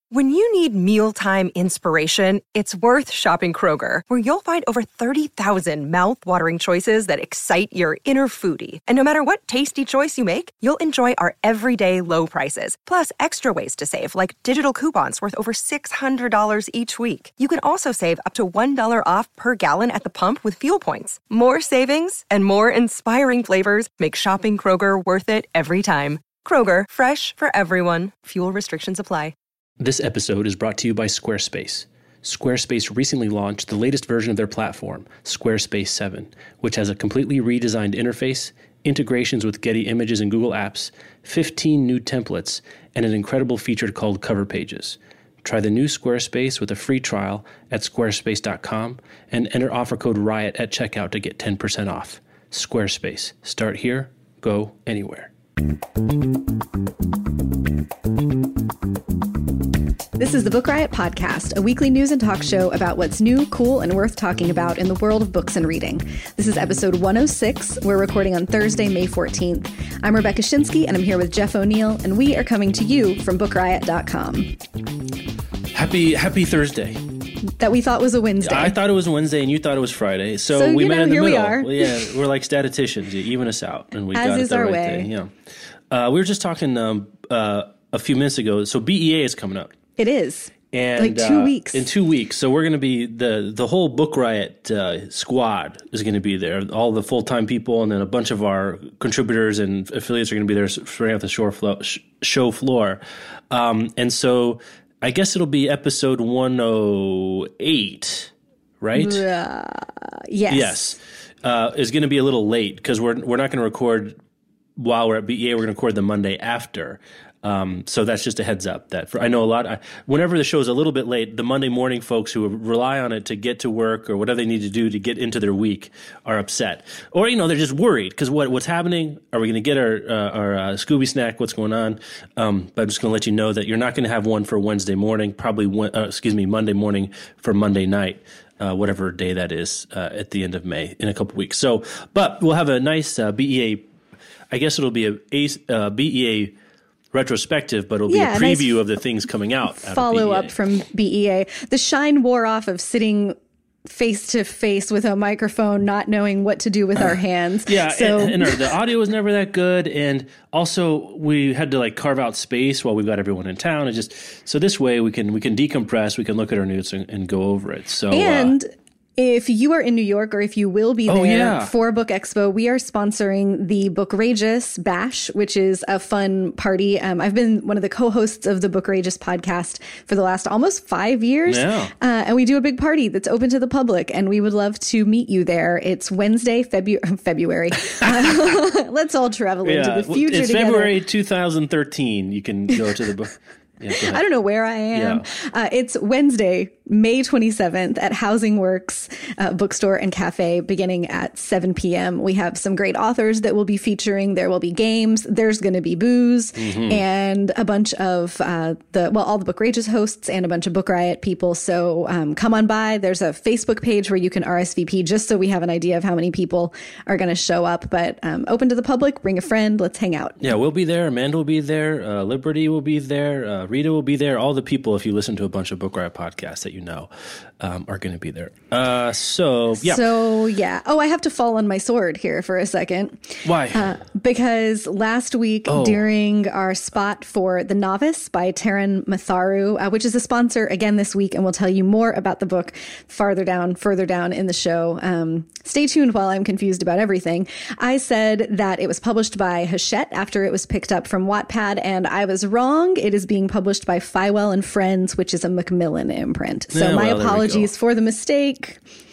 When you need mealtime inspiration, it's worth shopping Kroger, where you'll find over 30,000 mouth-watering choices that excite your inner foodie. And no matter what tasty choice you make, you'll enjoy our everyday low prices, plus extra ways to save, like digital coupons worth over $600 each week. You can also save up to $1 off per gallon at the pump with fuel points. More savings and more inspiring flavors make shopping Kroger worth it every time. Kroger, fresh for everyone. Fuel restrictions apply. This episode is brought to you by Squarespace. Squarespace recently launched the latest version of their platform, Squarespace 7, which has a completely redesigned interface, integrations with Getty Images and Google Apps, 15 new templates, and an incredible feature called Cover Pages. Try the new Squarespace with a free trial at squarespace.com and enter offer code RIOT at checkout to get 10% off. Squarespace. Start here, go anywhere. This is the Book Riot Podcast, a weekly news and talk show about what's new, cool, and worth talking about in the world of books and reading. This is episode 106. We're recording on Thursday, May 14th. I'm Rebecca Schinsky, and I'm here with Jeff O'Neill, and we are coming to you from BookRiot.com. Happy Thursday. That we thought was a Wednesday. I thought it was Wednesday, and you thought it was Friday. So we met in the here middle. We are. Well, yeah, we're like statisticians. You even us out, and we As got it is the our right way. day. Yeah. We were just talking a few minutes ago. So BEA is coming up. It is. And like 2 weeks. In 2 weeks. So we're going to be the whole Book Riot squad is going to be there. All the full-time people, and then a bunch of our contributors and affiliates are going to be there spraying out the show floor. And so I guess it'll be episode 108, right? Yes. Yes. It's going to be a little late because we're not going to record while we're at BEA. We're going to record the Monday after. So that's just a heads up that I know whenever the show is a little bit late, the Monday morning folks who rely on it to get to work or whatever they need to do to get into their week are upset, or they're just worried because what's happening? Are we going to get our Scooby snack? What's going on? But I'm just going to let you know that you're not going to have one for Wednesday morning, probably Monday morning for Monday night. Whatever day that is at the end of May in a couple weeks. So, but we'll have a nice BEA. I guess it'll be a BEA retrospective, but it'll be a preview of the things coming out. Follow up from BEA. The shine wore off of sitting face to face with a microphone, not knowing what to do with our hands. Yeah, so and the audio was never that good, and also we had to carve out space while we've got everyone in town, and so this way we can decompress, we can look at our notes and go over it. So if you are in New York, or if you will be there for Book Expo, we are sponsoring the Bookrageous Bash, which is a fun party. I've been one of the co-hosts of the Bookrageous podcast for the last almost 5 years. Yeah. And we do a big party that's open to the public, and we would love to meet you there. It's Wednesday, February. Let's all travel into the future it's together. February 2013. You can go to the book. Yeah, I don't know where I am. Yeah. It's Wednesday, May 27th at Housing Works Bookstore and Cafe beginning at 7 p.m. We have some great authors that we'll be featuring. There will be games. There's going to be booze and a bunch of all the Bookrageous hosts and a bunch of Book Riot people. So come on by. There's a Facebook page where you can RSVP just so we have an idea of how many people are going to show up. But open to the public. Bring a friend. Let's hang out. Yeah, we'll be there. Amanda will be there. Liberty will be there. Rita will be there. All the people, if you listen to a bunch of Book Riot podcasts that are going to be there. So, yeah. Oh, I have to fall on my sword here for a second. Why? Because last week during our spot for The Novice by Taran Matharu, which is a sponsor again this week, and we'll tell you more about the book further down in the show. Stay tuned while I'm confused about everything. I said that it was published by Hachette after it was picked up from Wattpad, and I was wrong. It is being published by Fywell and Friends, which is a Macmillan imprint. So my apologies for the mistake.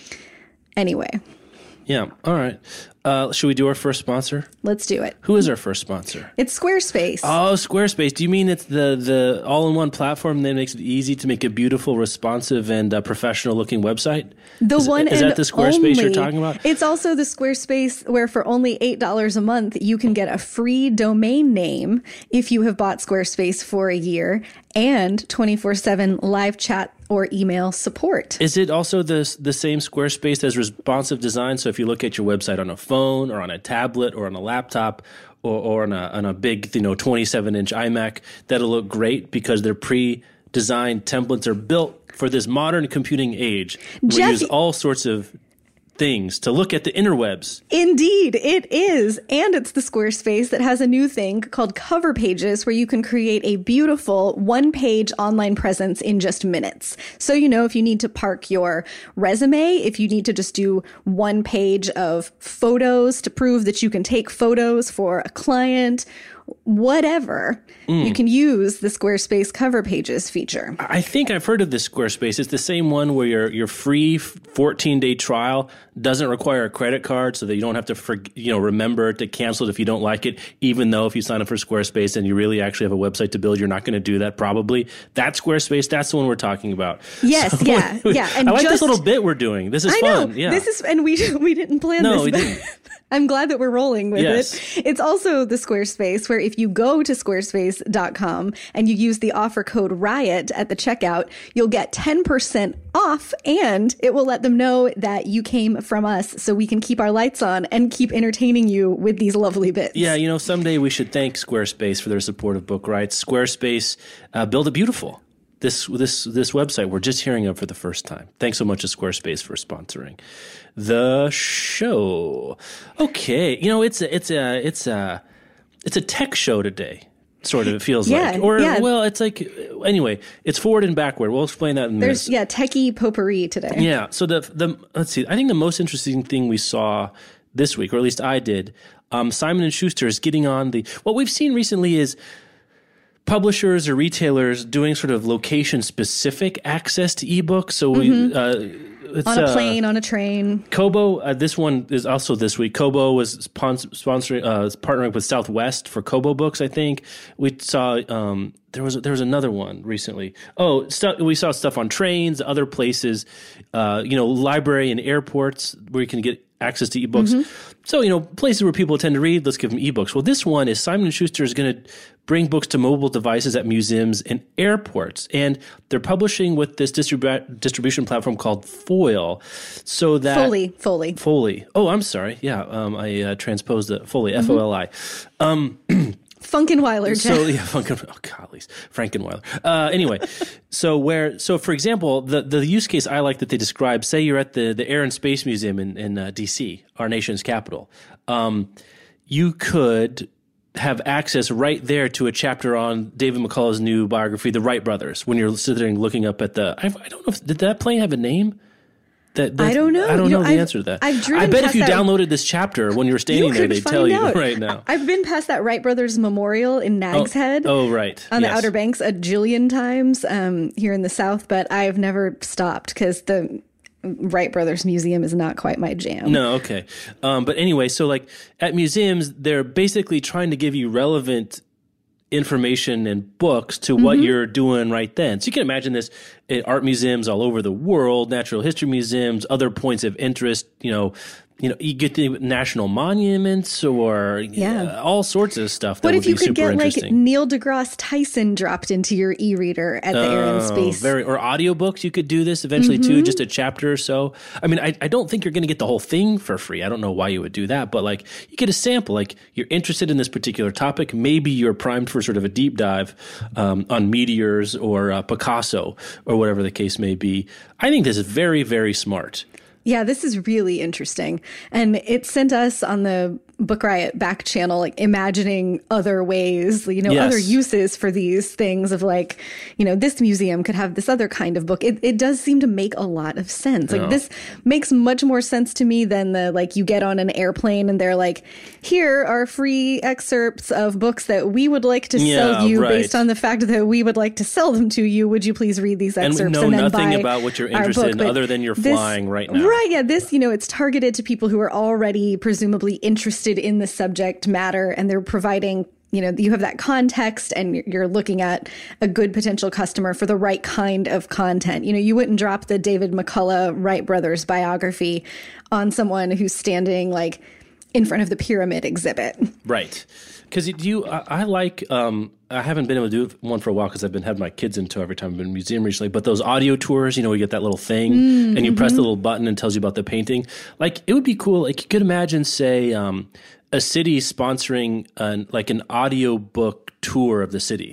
Anyway. Yeah. All right. Should we do our first sponsor? Let's do it. Who is our first sponsor? It's Squarespace. Oh, Squarespace. Do you mean it's the all-in-one platform that makes it easy to make a beautiful, responsive, and professional-looking website? Is that the Squarespace you're talking about? It's also the Squarespace where for only $8 a month, you can get a free domain name if you have bought Squarespace for a year and 24/7 live chat or email support. Is it also the same Squarespace as responsive design? So if you look at your website on a phone or on a tablet or on a laptop or on a big 27-inch iMac, that'll look great because they're design templates are built for this modern computing age. We Jeff, use all sorts of things to look at the interwebs. Indeed, it is. And it's the Squarespace that has a new thing called Cover Pages, where you can create a beautiful one-page online presence in just minutes. So, if you need to park your resume, if you need to just do one page of photos to prove that you can take photos for a client, whatever, you can use the Squarespace Cover Pages feature. I think I've heard of this Squarespace. It's the same one where your free 14-day trial doesn't require a credit card, so that you don't have to remember to cancel it if you don't like it, even though if you sign up for Squarespace and you really actually have a website to build, you're not going to do that probably. That Squarespace, that's the one we're talking about. Yes, so, yeah. And I like this little bit we're doing. This is fun. Know. Yeah. This is, and we didn't plan this. No, we didn't. I'm glad that we're rolling with Yes. it. It's also the Squarespace where if you go to squarespace.com and you use the offer code RIOT at the checkout, you'll get 10% off, and it will let them know that you came from us so we can keep our lights on and keep entertaining you with these lovely bits. Yeah, someday we should thank Squarespace for their support of Book Rights. Squarespace, build it beautiful. This website we're just hearing of for the first time. Thanks so much to Squarespace for sponsoring the show. Okay, it's a tech show today. Sort of, it feels like, well, it's like anyway. It's forward and backward. We'll explain that in a minute. There's techie potpourri today. Yeah. So the let's see. I think the most interesting thing we saw this week, or at least I did, Simon & Schuster is getting on what we've seen recently is publishers or retailers doing sort of location-specific access to ebooks. So it's on a plane, on a train. Kobo, this one is also this week. Kobo was partnering with Southwest for Kobo books, I think. We saw there was another one recently. We saw stuff on trains, other places, library and airports where you can get access to ebooks. Mm-hmm. So, places where people tend to read, let's give them ebooks. Well, this one is Simon & Schuster is going to bring books to mobile devices at museums and airports. And they're publishing with this distribution platform called Foil. So that Foley. Oh, I'm sorry. Yeah, I transposed the Foley, F-O-L-I. Funkenweiler, Jeff. Frankenweiler. Anyway, so for example, the use case I like that they describe, say you're at the Air and Space Museum in D.C., our nation's capital. You could have access right there to a chapter on David McCullough's new biography, The Wright Brothers, when you're sitting looking up at I don't know, did that plane have a name? I don't know. I don't know the answer to that. I bet if you downloaded this chapter when you were standing there, they'd tell you right now. I've been past that Wright Brothers Memorial in Nags Head. Oh, right. On the Outer Banks a jillion times here in the South, but I've never stopped because the Wright Brothers Museum is not quite my jam. No, okay. But anyway, so like at museums, they're basically trying to give you relevant information and books to what you're doing right then. So you can imagine this at art museums all over the world, natural history museums, other points of interest, you get the national monuments or all sorts of stuff. That what would if you be could super get like interesting. Neil deGrasse Tyson dropped into your e-reader at the Air and Space? Or audiobooks, you could do this eventually too, just a chapter or so. I mean, I don't think you're going to get the whole thing for free. I don't know why you would do that, but like you get a sample. Like you're interested in this particular topic. Maybe you're primed for sort of a deep dive on meteors or Picasso or whatever the case may be. I think this is very, very smart. Yeah, this is really interesting. And it sent us on the Book Riot back channel, like imagining other ways, other uses for these things of like, this museum could have this other kind of book. It does seem to make a lot of sense. Like this makes much more sense to me than you get on an airplane and they're like, here are free excerpts of books that we would like to sell you based on the fact that we would like to sell them to you. Would you please read these excerpts and then nothing buy about what you're interested in other than you're flying right now. Right. Yeah. This, it's targeted to people who are already presumably interested in the subject matter, and they're providing, you have that context and you're looking at a good potential customer for the right kind of content. You wouldn't drop the David McCullough Wright Brothers biography on someone who's standing like in front of the pyramid exhibit. Right. Because I like, I haven't been able to do one for a while because I've been having my kids into every time I've been in a museum recently. But those audio tours, you get that little thing and you press the little button and it tells you about the painting. Like it would be cool. Like you could imagine, say, a city sponsoring an audio book tour of the city.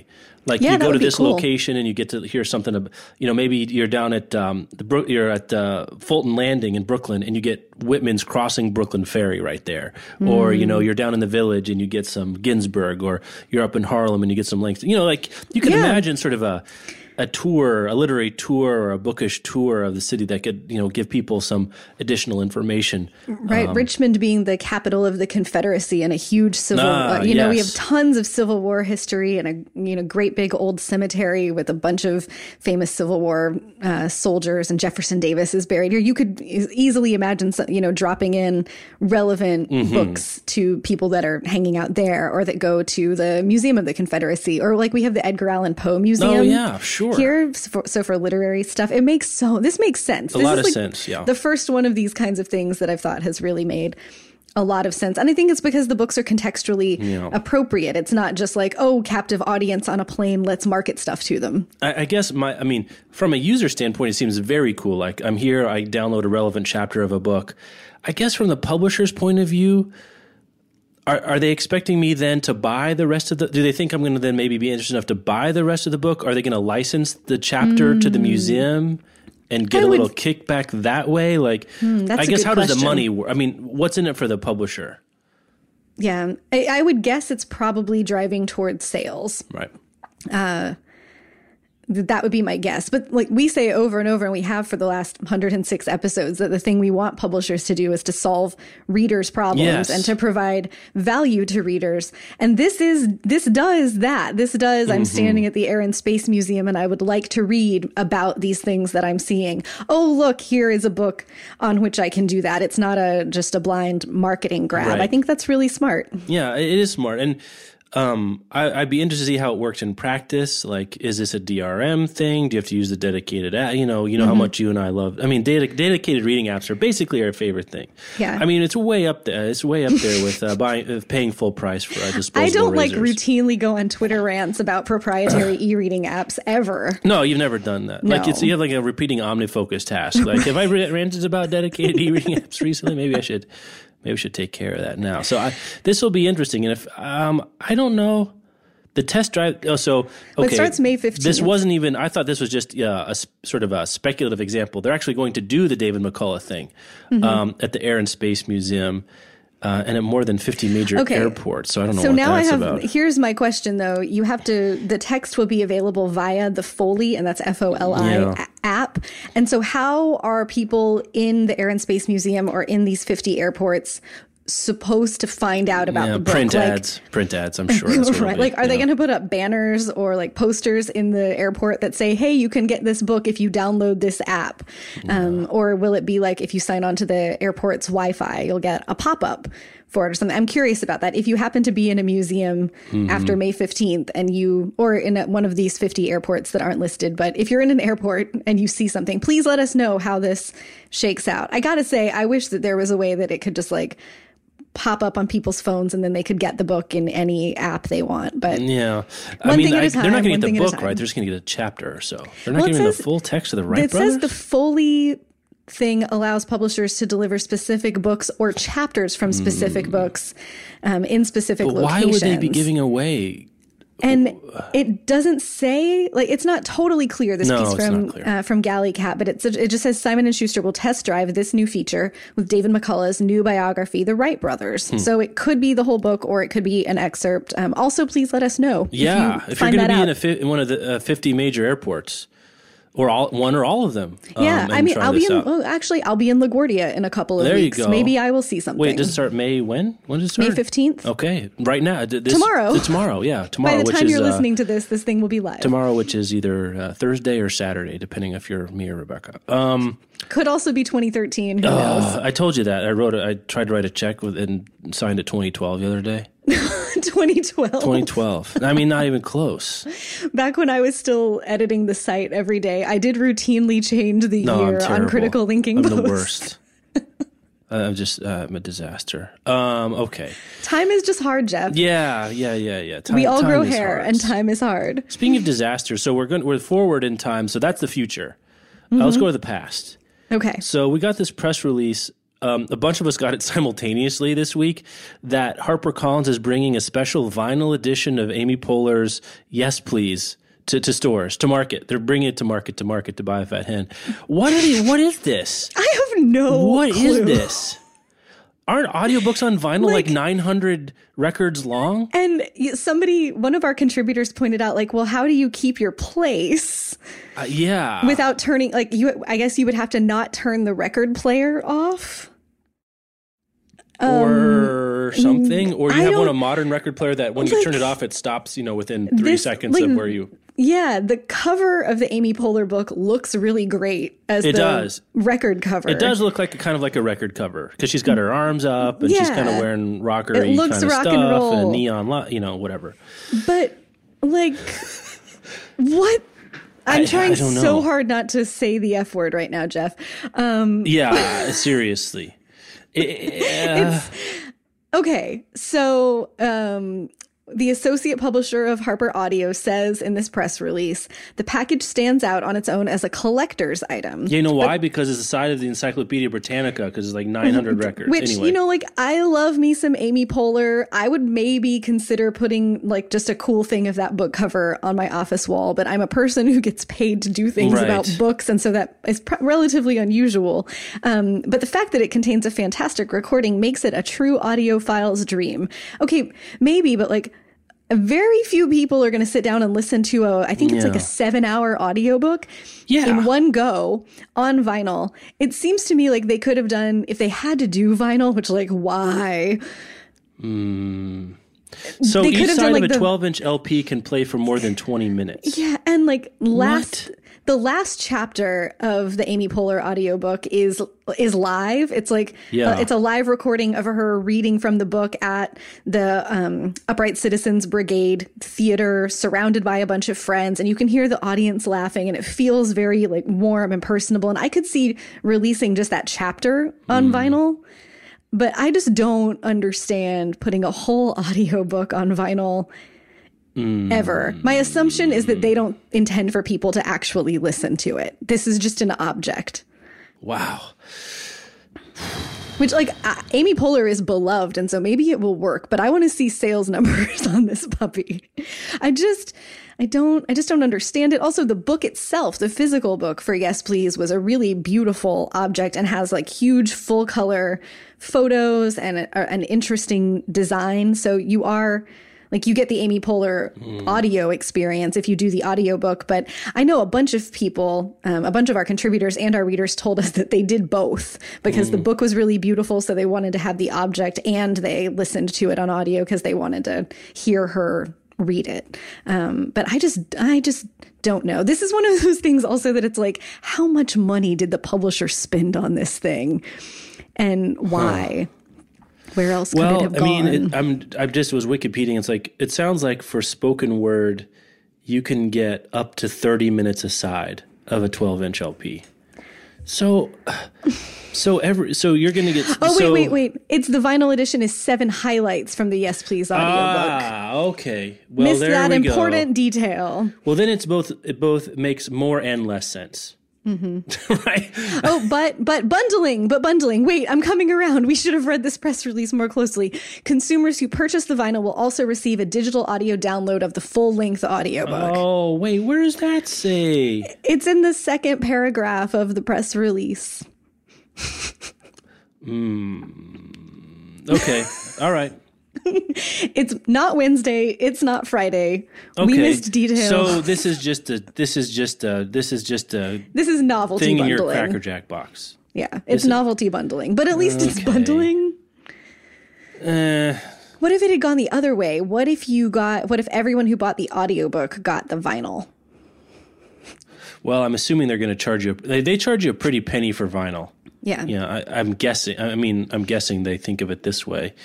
Like Yeah, you that go to would be this cool. location and you get to hear something. Maybe you're down at you're at Fulton Landing in Brooklyn and you get Whitman's Crossing Brooklyn Ferry right there. Or you're down in the Village and you get some Ginsberg. Or you're up in Harlem and you get some Langston. Like you can imagine sort of a tour, a literary tour or a bookish tour of the city that could, give people some additional information. Right. Richmond being the capital of the Confederacy and a huge civil we yes. have tons of Civil War history and a great big old cemetery with a bunch of famous Civil War soldiers, and Jefferson Davis is buried here. You could easily imagine, dropping in relevant books to people that are hanging out there or that go to the Museum of the Confederacy, or like we have the Edgar Allan Poe Museum. Oh, yeah, sure. Here, so for literary stuff, this makes sense. A lot of sense, yeah. The first one of these kinds of things that I've thought has really made a lot of sense. And I think it's because the books are contextually appropriate. It's not just like, captive audience on a plane, let's market stuff to them. I guess from a user standpoint, it seems very cool. Like I'm here, I download a relevant chapter of a book. I guess from the publisher's point of view, Are they expecting me then to buy the rest of do they think I'm going to then maybe be interested enough to buy the rest of the book? Are they going to license the chapter to the museum and get a little kickback that way? Like, I guess how does the money work? I mean, what's in it for the publisher? Yeah, I would guess it's probably driving towards sales. Right. That would be my guess. But like we say over and over, and we have for the last 106 episodes, that the thing we want publishers to do is to solve readers' problems and to provide value to readers. And this does that. This does. I'm standing at the Air and Space Museum and I would like to read about these things that I'm seeing. Oh, look, here is a book on which I can do that. It's not just a blind marketing grab. Right. I think that's really smart. Yeah, it is smart. And I'd be interested to see how it works in practice. Like, is this a DRM thing? Do you have to use the dedicated app? You know how much you and I love. I mean, dedicated reading apps are basically our favorite thing. Yeah. I mean, it's way up there. It's way up there with paying full price for disposable I don't razors. routinely go on Twitter rants about proprietary e-reading apps ever. No, you've never done that. No. Like you have like a repeating OmniFocus task. Like, have I ranted about dedicated e-reading apps recently? Maybe we should take care of that now. So this will be interesting. And if I don't know, the test drive. Oh, so okay, it starts May 15th. This wasn't even. I thought this was just a sort of a speculative example. They're actually going to do the David McCullough thing at the Air and Space Museum. And at more than 50 major airports. So I don't know what that's about. Here's my question, though. The text will be available via the Foley, and that's FOLI app. And so how are people in the Air and Space Museum or in these 50 airports supposed to find out about the book? Print ads, I'm sure. That's what right. Like, are they going to put up banners or like posters in the airport that say, hey, you can get this book if you download this app? Or will it be like if you sign on to the airport's Wi-Fi, you'll get a pop-up for it or something? I'm curious about that. If you happen to be in a museum after May 15th or in one of these 50 airports that aren't listed, but if you're in an airport and you see something, please let us know how this shakes out. I got to say, I wish that there was a way that it could just like pop up on people's phones and then they could get the book in any app they want. But yeah, they're not going to get the book, right? They're just going to get a chapter or so. They're not giving the full text of the Wright brothers? It says the Foley thing allows publishers to deliver specific books or chapters from specific books in specific locations. Why would they be giving away? And it doesn't say, like, it's not totally clear, this piece from Galley Cat, but it just says Simon & Schuster will test drive this new feature with David McCullough's new biography, The Wright Brothers. So it could be the whole book or it could be an excerpt. Also, please let us know. Yeah, if you're going to be in one of the 50 major airports. Or one or all of them. Yeah, I mean, I'll be in LaGuardia in a couple of weeks. You go. Maybe I will see something. Wait, does it start May when? When does it start? May 15th. Okay, right now. Tomorrow. Tomorrow, yeah. Tomorrow. By the time you're listening to this thing will be live. Tomorrow, which is either Thursday or Saturday, depending if you're me or Rebecca. Could also be 2013. Who knows? I told you that. I tried to write a check and signed it 2012 the other day. 2012. I mean, not even close. Back when I was still editing the site every day, I did routinely change the year on critical linking posts. I'm the worst. I'm a disaster. Okay. Time is just hard, Jeff. Yeah. We all grow hair, and time is hard. Speaking of disasters, so we're forward in time, so that's the future. Let's go to the past. Okay. So we got this press release a bunch of us got it simultaneously this week, that HarperCollins is bringing a special vinyl edition of Amy Poehler's Yes Please to stores, to market. They're bringing it to market to buy a fat hen. What is this? I have no clue. What is this? Aren't audiobooks on vinyl like 900 records long? And one of our contributors pointed out, like, well, how do you keep your place? Yeah. Without turning, I guess you would have to not turn the record player off. Or something. Or you have a modern record player that when you turn it off, it stops, within 3 seconds of where you... Yeah, the cover of the Amy Poehler book looks really great as record cover. It does look like a record cover because she's got her arms up and she's kind of wearing rockery kind of stuff and a neon whatever. But what? I'm trying so hard not to say the F word right now, Jeff. Yeah, seriously. Okay, so the associate publisher of Harper Audio says in this press release, the package stands out on its own as a collector's item. You know why? Because it's the side of the Encyclopedia Britannica, because it's like 900 records. Which, anyway. I love me some Amy Poehler. I would maybe consider putting just a cool thing of that book cover on my office wall, but I'm a person who gets paid to do things about books, and so that is relatively unusual. But the fact that it contains a fantastic recording makes it a true audiophile's dream. Okay, maybe, but very few people are going to sit down and listen to I think it's like a 7-hour audiobook in one go on vinyl. It seems to me like they could have done, if they had to do vinyl, which why? So each side of a 12-inch LP can play for more than 20 minutes. Yeah, and the last chapter of the Amy Poehler audiobook is live. It's it's a live recording of her reading from the book at the Upright Citizens Brigade Theater, surrounded by a bunch of friends, and you can hear the audience laughing, and it feels very warm and personable. And I could see releasing just that chapter on vinyl, but I just don't understand putting a whole audiobook on vinyl. Ever. My assumption is that they don't intend for people to actually listen to it. This is just an object. Wow. Which, Amy Poehler is beloved, and so maybe it will work, but I want to see sales numbers on this puppy. I just don't understand it. Also, the book itself, the physical book for Yes Please, was a really beautiful object and has huge full color photos and an interesting design. So you are... you get the Amy Poehler audio experience if you do the audiobook. But I know a bunch of people, a bunch of our contributors and our readers told us that they did both because the book was really beautiful. So they wanted to have the object and they listened to it on audio because they wanted to hear her read it. But I just don't know. This is one of those things also that it's how much money did the publisher spend on this thing and why? Where else could it have gone? I just was Wikipediaing. It's it sounds like for spoken word, you can get up to 30 minutes a side of a 12-inch LP. So you're going to get... Wait. It's the vinyl edition is 7 highlights from the Yes Please audiobook. Okay. Well, missed that important detail. Well, then it both makes more and less sense. Mm-hmm. Right. Oh, but bundling. Wait, I'm coming around. We should have read this press release more closely. Consumers who purchase the vinyl will also receive a digital audio download of the full-length audiobook. Oh, wait, where does that say? It's in the second paragraph of the press release. Okay. All right. It's not Wednesday. It's not Friday. Okay. We missed details. So this is novelty bundling thing in your Cracker Jack box. Yeah, it's novelty bundling, but at least it's bundling. What if it had gone the other way? What if everyone who bought the audiobook got the vinyl? Well, I'm assuming they're going to charge you. They charge you a pretty penny for vinyl. Yeah. Yeah, I'm guessing. I'm guessing they think of it this way.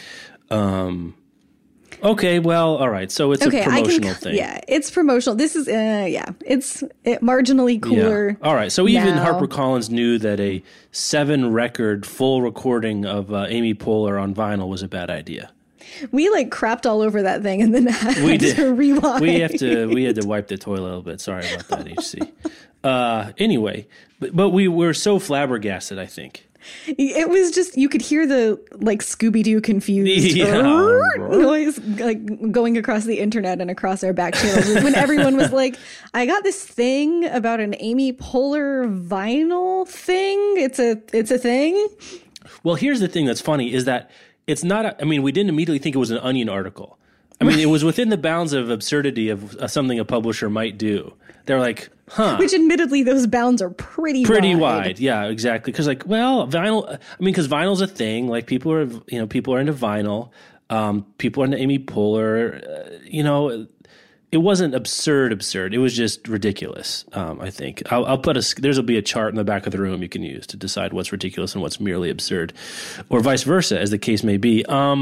Okay, well, all right. So it's a promotional thing. Yeah, it's promotional. This is, it's marginally cooler. Yeah. All right. So even HarperCollins knew that a 7-record full recording of Amy Poehler on vinyl was a bad idea. We crapped all over that thing and then had to rewind. We had to wipe the toilet a little bit. Sorry about that, HC. Anyway, but we were so flabbergasted, I think. It was just, you could hear the like Scooby-Doo confused noise like going across the internet and across our back channels when everyone was like, I got this thing about an Amy Poehler vinyl thing. It's a thing. Well, here's the thing that's funny is that it's not, we didn't immediately think it was an Onion article. It was within the bounds of absurdity of something a publisher might do. They're like, Which admittedly, those bounds are pretty wide. Yeah, exactly. Because vinyl, because vinyl's a thing. Like people are into vinyl. People are into Amy Poehler. It wasn't absurd. It was just ridiculous. I think I'll put there'll be a chart in the back of the room you can use to decide what's ridiculous and what's merely absurd, or vice versa, as the case may be.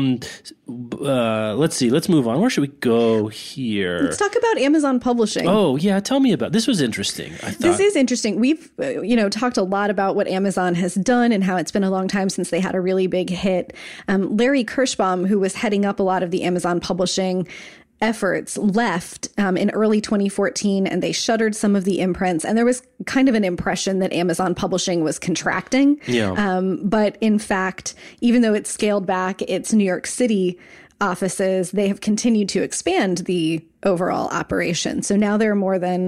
Let's see. Let's move on. Where should we go here? Let's talk about Amazon Publishing. Oh yeah, tell me about this. Was interesting. This is interesting. We've talked a lot about what Amazon has done and how it's been a long time since they had a really big hit. Larry Kirschbaum, who was heading up a lot of the Amazon Publishing efforts, left in early 2014, and they shuttered some of the imprints. And there was kind of an impression that Amazon Publishing was contracting. Yeah. But in fact, even though it's scaled back its New York City offices, they have continued to expand the overall operation. So now there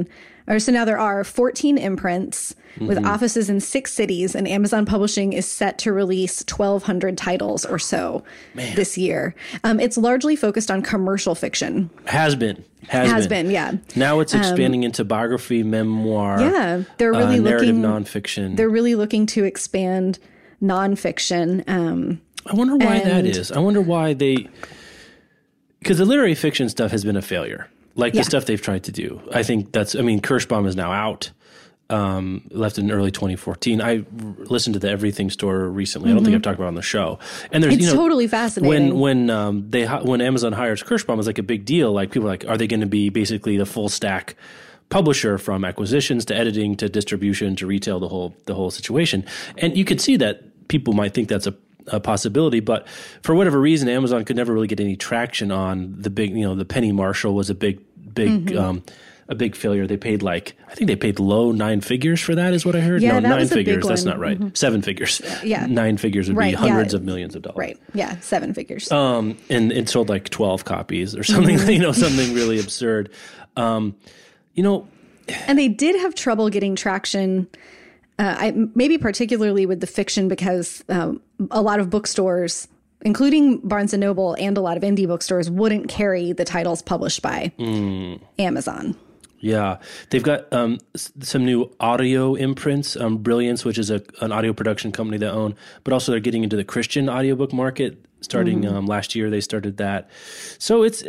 are 14 imprints with offices in 6 cities, and Amazon Publishing is set to release 1,200 titles or so this year. It's largely focused on commercial fiction. Has been, yeah. Now it's expanding into biography, memoir, they're really narrative nonfiction. They're really looking to expand nonfiction. I wonder why that is. I wonder why because the literary fiction stuff has been a failure. The stuff they've tried to do. I think Kirschbaum is now out, left in early 2014. I listened to the Everything Store recently. I don't think I've talked about it on the show. And it's totally fascinating. When Amazon hires Kirschbaum, it's like a big deal. Like people are like, are they going to be basically the full stack publisher from acquisitions to editing to distribution to retail, the whole situation? And you could see that people might think that's a possibility, but for whatever reason, Amazon could never really get any traction on the big, the Penny Marshall was a big failure. They paid I think they paid low 9 figures for that is what I heard. Yeah, no, that 9 was figures. A big That's one. not right. 7 figures. Yeah. 9 figures would be hundreds of millions of dollars. Right. Yeah. 7 figures. And it sold 12 copies or something, something really absurd. And they did have trouble getting traction, maybe particularly with the fiction, because a lot of bookstores, including Barnes & Noble and a lot of indie bookstores, wouldn't carry the titles published by Amazon. Yeah. They've got some new audio imprints, Brilliance, which is an audio production company they own, but also they're getting into the Christian audiobook market. Starting last year, they started that. So it's,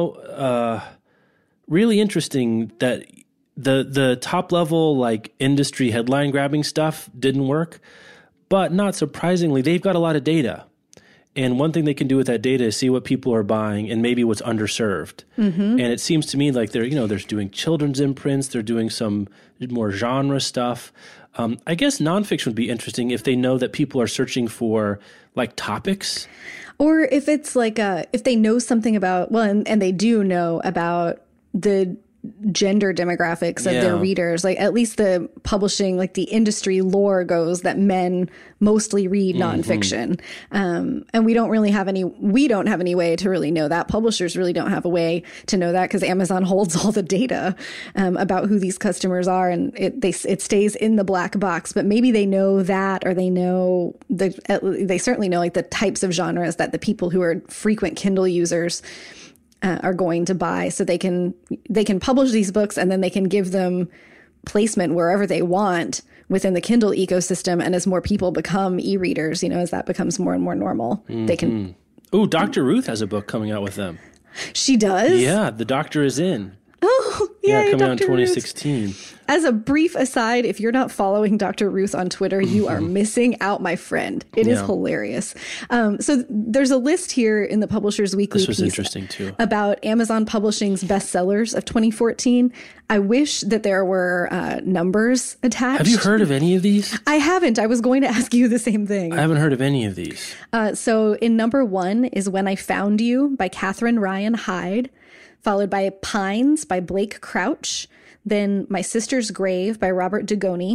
really interesting that the top level industry headline grabbing stuff didn't work, but not surprisingly, they've got a lot of data. And one thing they can do with that data is see what people are buying and maybe what's underserved. And it seems to me like they're doing children's imprints, they're doing some more genre stuff. I guess nonfiction would be interesting if they know that people are searching for topics. Or if it's if they know something about, and they do know about the gender demographics of their readers. At least the publishing, the industry lore goes that men mostly read nonfiction. And we don't have any way to really know that. Publishers really don't have a way to know that because Amazon holds all the data about who these customers are, and it stays in the black box. But maybe they know that, or they know they certainly know the types of genres that the people who are frequent Kindle users are going to buy, so they can publish these books and then they can give them placement wherever they want within the Kindle ecosystem. And as more people become e-readers, as that becomes more and more normal, they can. Oh, Dr. Ruth has a book coming out with them. She does? Yeah, The Doctor is In. Oh, yeah, coming Dr. out in 2016. Ruth. As a brief aside, if you're not following Dr. Ruth on Twitter, you are missing out, my friend. It is hilarious. So there's a list here in the Publishers Weekly this was piece interesting too. About Amazon Publishing's bestsellers of 2014. I wish that there were numbers attached. Have you heard of any of these? I haven't. I was going to ask you the same thing. I haven't heard of any of these. So in number 1 is When I Found You by Catherine Ryan Hyde, followed by Pines by Blake Crouch, then My Sister's Grave by Robert Dugoni,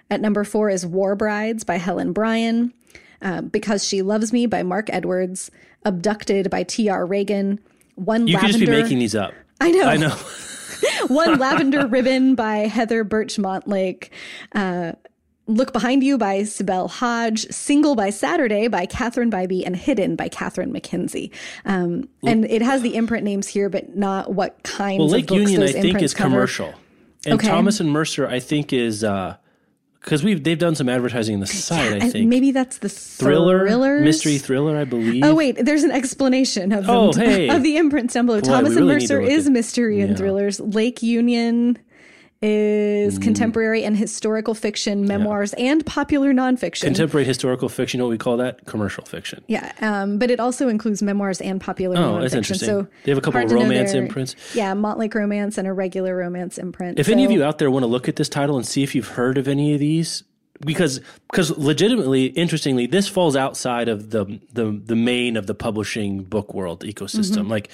At number 4 is War Brides by Helen Bryan. Because She Loves Me by Mark Edwards. Abducted by T.R. Reagan. You could just be making these up. I know. One Lavender Ribbon by Heather Birch Montlake. Look Behind You by Sibel Hodge, Single by Saturday by Catherine Bybee, and Hidden by Catherine McKenzie. And it has the imprint names here, but not what kinds of Lake books Union, those I think, is cover. commercial. And Thomas and Mercer, I think, is because they've done some advertising on the site, I think. Maybe that's the thrillers? Mystery thriller, I believe. Oh, wait, there's an explanation of them, of the imprints down below. Boy, Thomas and really Mercer is mystery and Yeah. thrillers. Lake Union is contemporary and historical fiction, memoirs, and popular nonfiction. Contemporary historical fiction, what we call that? Commercial fiction. Yeah, but it also includes memoirs and popular Oh, nonfiction. that's interesting. So They have a couple hard of to know romance their- imprints. Yeah, Montlake Romance and a regular romance imprint. If any of you out there want to look at this title and see if you've heard of any of these, because legitimately, interestingly, this falls outside of the main of the publishing book world ecosystem. Like,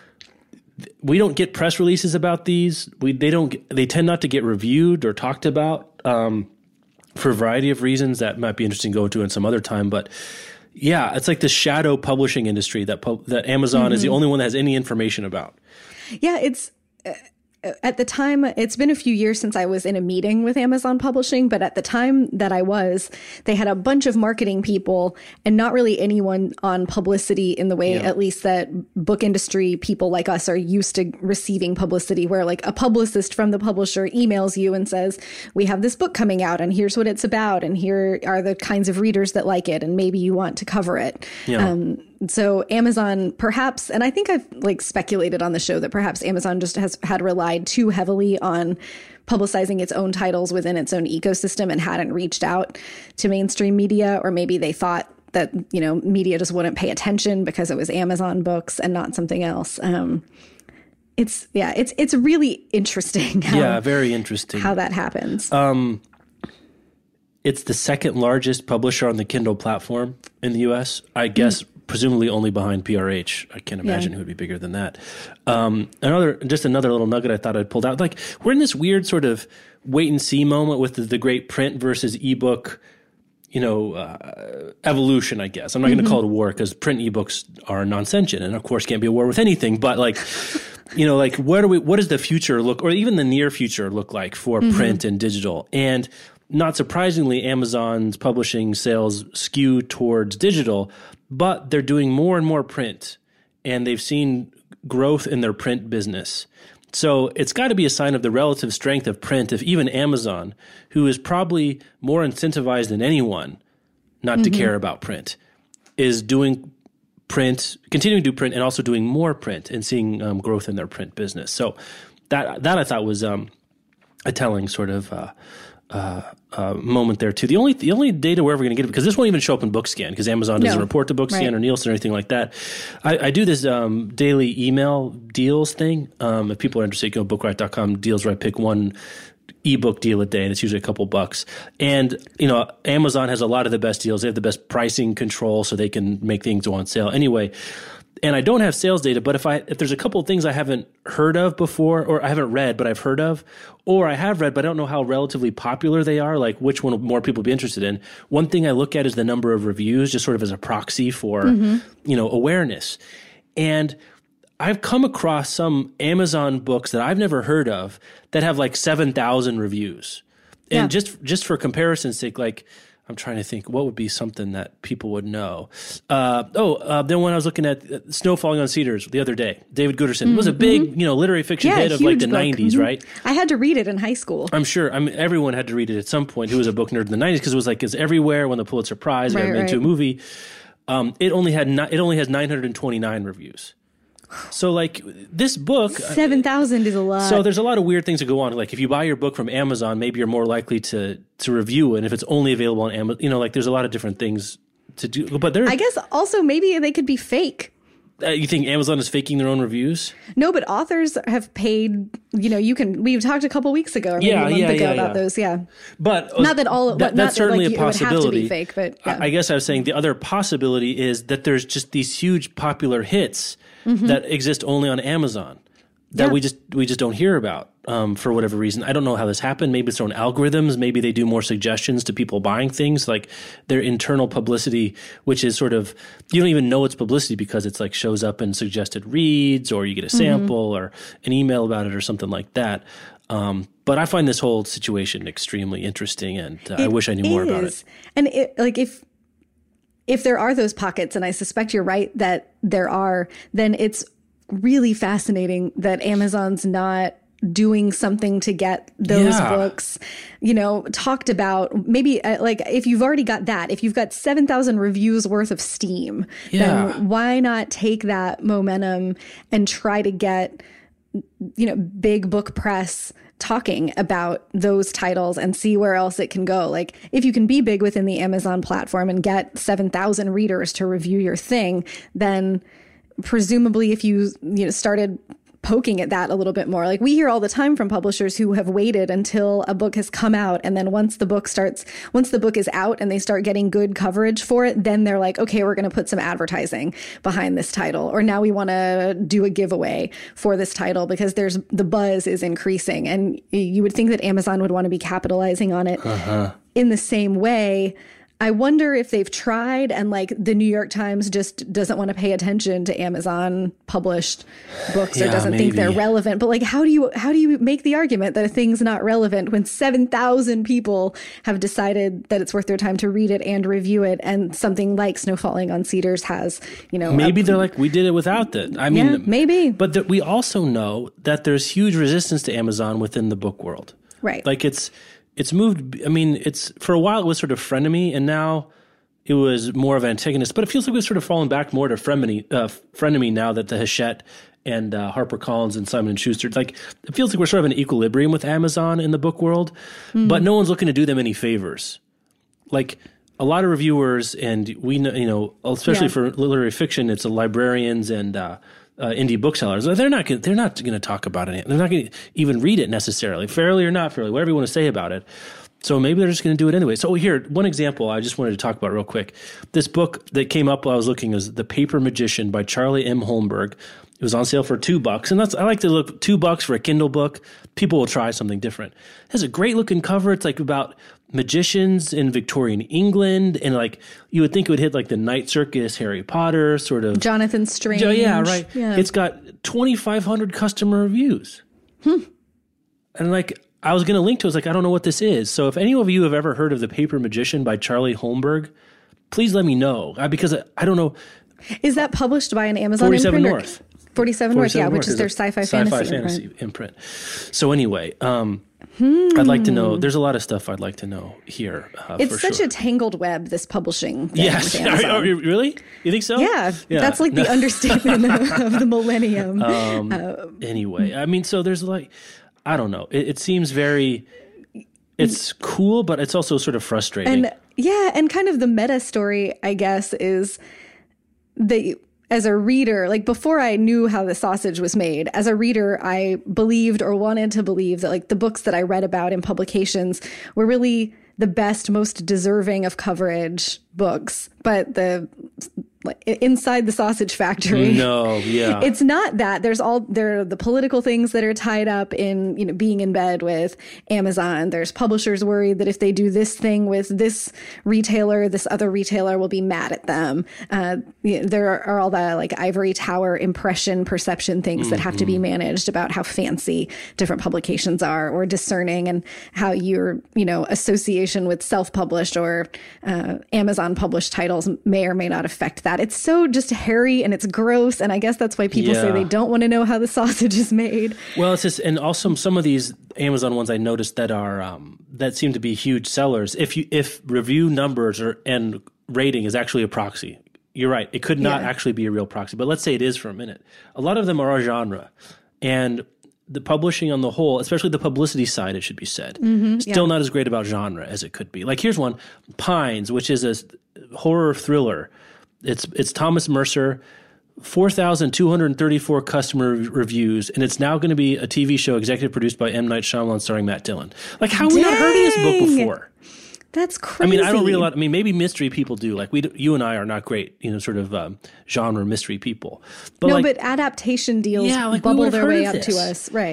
we don't get press releases about these. They tend not to get reviewed or talked about for a variety of reasons that might be interesting to go into in some other time. But yeah, it's like the shadow publishing industry that Amazon is the only one that has any information about. Yeah, it's at the time, it's been a few years since I was in a meeting with Amazon Publishing, but at the time that I was, they had a bunch of marketing people and not really anyone on publicity in the way, at least that book industry people like us are used to receiving publicity, where like a publicist from the publisher emails you and says, we have this book coming out and here's what it's about and here are the kinds of readers that like it and maybe you want to cover it. Yeah. So Amazon perhaps, and I think I've like speculated on the show that perhaps Amazon just had relied too heavily on publicizing its own titles within its own ecosystem and hadn't reached out to mainstream media, or maybe they thought that, you know, media just wouldn't pay attention because it was Amazon books and not something else. It's really interesting. Very interesting. How that happens. It's the second largest publisher on the Kindle platform in the U.S. I guess presumably only behind PRH. I can't imagine who would be bigger than that. Another little nugget I thought I'd pulled out. Like, we're in this weird sort of wait and see moment with the great print versus ebook, evolution, I guess. I'm not going to call it a war because print ebooks are non-sentient and of course can't be a war with anything. But like, what does the future look, or even the near future look like for print and digital? And not surprisingly, Amazon's publishing sales skew towards digital, but they're doing more and more print, and they've seen growth in their print business. So it's got to be a sign of the relative strength of print if even Amazon, who is probably more incentivized than anyone not to care about print, is doing print, continuing to do print, and also doing more print and seeing growth in their print business. So that I thought was a telling sort of moment there too. The only data we're ever going to get, because this won't even show up in BookScan because Amazon doesn't report to BookScan or Nielsen or anything like that. I do this daily email deals thing. If people are interested, go to bookriot.com, deals where I pick one ebook deal a day, and it's usually a couple bucks. And Amazon has a lot of the best deals. They have the best pricing control, so they can make things go on sale anyway. And I don't have sales data, but if there's a couple of things I haven't heard of before, or I haven't read but I've heard of, or I have read but I don't know how relatively popular they are, like which one more people would be interested in, one thing I look at is the number of reviews, just sort of as a proxy for awareness. And I've come across some Amazon books that I've never heard of that have like 7,000 reviews. And just for comparison's sake, like, I'm trying to think what would be something that people would know. Then when I was looking at Snow Falling on Cedars the other day, David Gooderson, it was a big, literary fiction hit of like the book. 90s, right? I had to read it in high school. I'm sure. Everyone had to read it at some point who was a book nerd in the 90s, because it was like, it's everywhere, won the Pulitzer Prize, got made into a movie. It only has 929 reviews. So like this book, 7,000 is a lot. So there's a lot of weird things that go on. Like if you buy your book from Amazon, maybe you're more likely to review it. And if it's only available on Amazon, like there's a lot of different things to do. But I guess also maybe they could be fake. You think Amazon is faking their own reviews? No, but authors have paid. We talked a couple weeks ago or maybe a month ago about those. Yeah, but not that all. That's certainly a possibility. It would have to be fake, but I guess I was saying the other possibility is that there's just these huge popular hits that exist only on Amazon that we just don't hear about. for whatever reason. I don't know how this happened. Maybe it's their own algorithms. Maybe they do more suggestions to people buying things, like their internal publicity, which is sort of, you don't even know it's publicity because it's like shows up in suggested reads, or you get a sample or an email about it or something like that. But I find this whole situation extremely interesting, and I wish I knew more about it. And if there are those pockets, and I suspect you're right that there are, then it's really fascinating that Amazon's not doing something to get those books, talked about. Maybe like if you've already got that, if you've got 7,000 reviews worth of steam, then why not take that momentum and try to get, big book press talking about those titles and see where else it can go. Like if you can be big within the Amazon platform and get 7,000 readers to review your thing, then presumably if you started poking at that a little bit more. Like we hear all the time from publishers who have waited until a book has come out, and then once the book is out and they start getting good coverage for it, then they're like, okay, we're going to put some advertising behind this title, or now we want to do a giveaway for this title because the buzz is increasing. And you would think that Amazon would want to be capitalizing on it in the same way. I wonder if they've tried, and like the New York Times just doesn't want to pay attention to Amazon published books or doesn't think they're relevant. But like, how do you make the argument that a thing's not relevant when 7,000 people have decided that it's worth their time to read it and review it, and something like Snow Falling on Cedars has, maybe they're like, we did it without it. I mean, maybe. But we also know that there's huge resistance to Amazon within the book world. Right. Like it's moved. I mean, for a while it was sort of frenemy, and now it was more of antagonist. But it feels like we've sort of fallen back more to frenemy now that the Hachette and HarperCollins and Simon & Schuster, like it feels like we're sort of in equilibrium with Amazon in the book world, but no one's looking to do them any favors. Like a lot of reviewers, and we know, especially for literary fiction, it's the librarians and indie booksellers. They're not going to talk about it. They're not going to even read it necessarily, fairly or not fairly, whatever you want to say about it. So maybe they're just going to do it anyway. So here, one example I just wanted to talk about real quick. This book that came up while I was looking is The Paper Magician by Charlie M. Holmberg. It was on sale for $2, and I like to look $2 for a Kindle book. People will try something different. It has a great looking cover. It's like about magicians in Victorian England, and like you would think it would hit like the Night Circus, Harry Potter sort of. Jonathan Strange. Yeah, right. Yeah. It's got 2,500 customer reviews. And like I was going to link to it. I was like, I don't know what this is. So if any of you have ever heard of The Paper Magician by Charlie Holmberg, please let me know, because I don't know. Is that published by an Amazon 47 imprint? North. 47 North, yeah, which is their sci-fi fantasy imprint. So anyway, I'd like to know. There's a lot of stuff I'd like to know here. It's such a tangled web, this publishing thing. Yes. Are you really? You think so? Yeah. That's like the understatement of the millennium. Anyway, I mean, so there's like, I don't know. It seems very, it's cool, but it's also sort of frustrating. And kind of the meta story, I guess, is that as a reader, like before I knew how the sausage was made, as a reader, I believed or wanted to believe that like the books that I read about in publications were really the best, most deserving of coverage books. But inside the sausage factory, it's not that. There are the political things that are tied up in being in bed with Amazon. There's publishers worried that if they do this thing with this retailer, this other retailer will be mad at them. There are all the like ivory tower impression perception things that have to be managed about how fancy different publications are, or discerning, and how your association with self-published or Amazon published titles may or may not affect that. It's so just hairy and it's gross, and I guess that's why people say they don't want to know how the sausage is made. Well, it's just, and also some of these Amazon ones I noticed that are that seem to be huge sellers. If review numbers and rating is actually a proxy, you're right. It could not actually be a real proxy, but let's say it is for a minute. A lot of them are our genre, and the publishing on the whole, especially the publicity side, it should be said, still not as great about genre as it could be. Like here's one, Pines, which is a horror thriller. It's Thomas Mercer, 4,234 customer reviews, and it's now going to be a TV show executive produced by M. Night Shyamalan starring Matt Dillon. Like, how have we not heard of this book before? That's crazy. I mean, I don't read a lot. I mean, maybe mystery people do. Like you and I are not great, sort of genre mystery people. But but adaptation deals bubble their way up to us, right?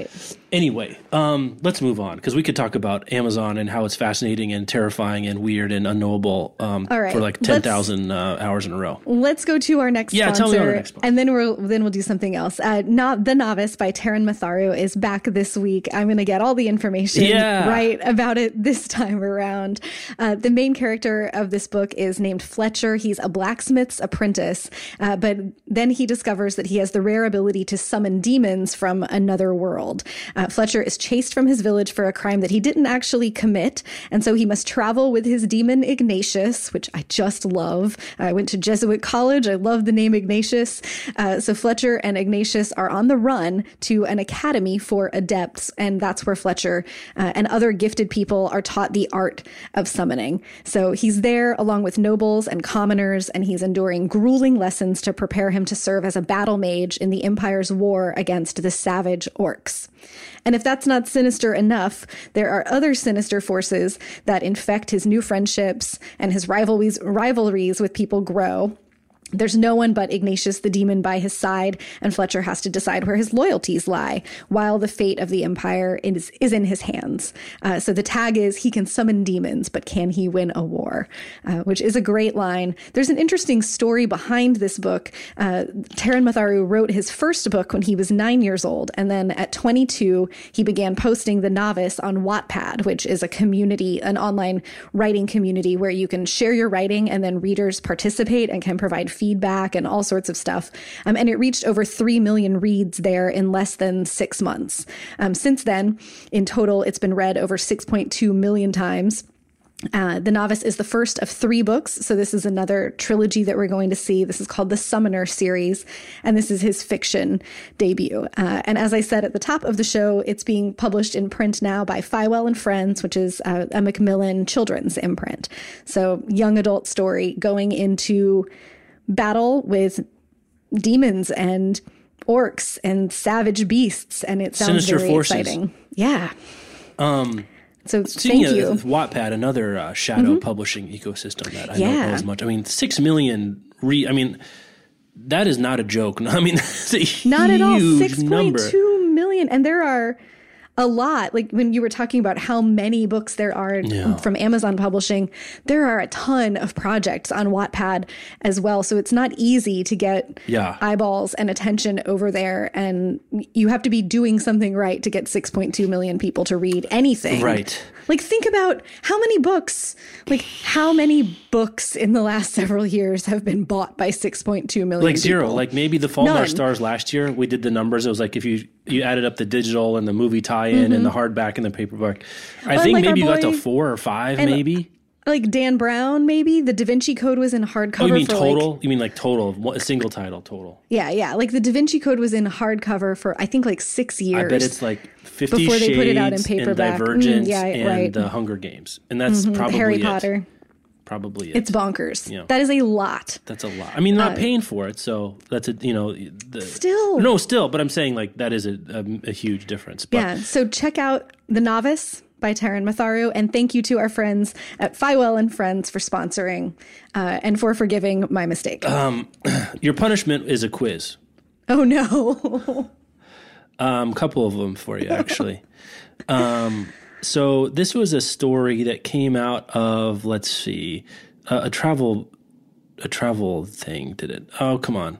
Anyway, let's move on because we could talk about Amazon and how it's fascinating and terrifying and weird and unknowable for like 10,000 hours in a row. Let's go to our next sponsor. Tell me our next sponsor. And then we'll do something else. The Novice by Taryn Matharu is back this week. I'm going to get all the information right about it this time around. The main character of this book is named Fletcher. He's a blacksmith's apprentice, but then he discovers that he has the rare ability to summon demons from another world. Fletcher is chased from his village for a crime that he didn't actually commit, and so he must travel with his demon Ignatius, which I just love. I went to Jesuit college. I love the name Ignatius. So Fletcher and Ignatius are on the run to an academy for adepts, and that's where Fletcher and other gifted people are taught the art of summoning. So he's there along with nobles and commoners, and he's enduring grueling lessons to prepare him to serve as a battle mage in the Empire's war against the savage orcs. And if that's not sinister enough, there are other sinister forces that infect his new friendships, and his rivalries with people grow. There's no one but Ignatius the demon by his side, and Fletcher has to decide where his loyalties lie, while the fate of the Empire is in his hands. So the tag is, he can summon demons, but can he win a war? Which is a great line. There's an interesting story behind this book. Taryn Matharu wrote his first book when he was 9 years old, and then at 22, he began posting The Novice on Wattpad, which is a community, an online writing community where you can share your writing and then readers participate and can provide feedback and all sorts of stuff. And it reached over 3 million reads there in less than 6 months. Since then, in total, it's been read over 6.2 million times. The Novice is the first of 3 books. So this is another trilogy that we're going to see. This is called the Summoner series, and this is his fiction debut. And as I said at the top of the show, it's being published in print now by Fywell and Friends, which is a Macmillan children's imprint. So young adult story going into battle with demons and orcs and savage beasts, and it sounds Sinister very forces. Exciting. Yeah. So Speaking thank you. of Wattpad, another shadow publishing ecosystem that I don't know as much. I mean, 6 million that is not a joke. I mean, that's a Not at all. huge number. 6.2 million. And there are a lot. Like when you were talking about how many books there are from Amazon Publishing, there are a ton of projects on Wattpad as well. So it's not easy to get eyeballs and attention over there. And you have to be doing something right to get 6.2 million people to read anything. Right. Like, think about how many books in the last several years have been bought by 6.2 million Like zero. people? Like maybe The Fault in Our Stars last year, we did the numbers. It was like if you added up the digital and the movie tie-in and the hardback and the paperback. I think like maybe you our got to boy- 4 or 5 maybe. Like Dan Brown, maybe. The Da Vinci Code was in hardcover. Oh, you mean for total? You mean like total, a single title total? Yeah. Like the Da Vinci Code was in hardcover for, I think, like 6 years. I bet it's like 50 before Shades they put it out in and paperback. Divergent right. and the Hunger Games. And that's probably Harry it. Potter. Probably it. It's bonkers. Yeah. That is a lot. That's a lot. I mean, not paying for it, so that's a Still. but I'm saying like that is a huge difference. But Yeah. So check out The Novice by Taryn Matharu, and thank you to our friends at Fywell and Friends for sponsoring and for forgiving my mistake. your punishment is a quiz. Oh no. Couple of them for you, actually. So this was a story that came out of, let's see, a travel thing, did it? Oh, come on.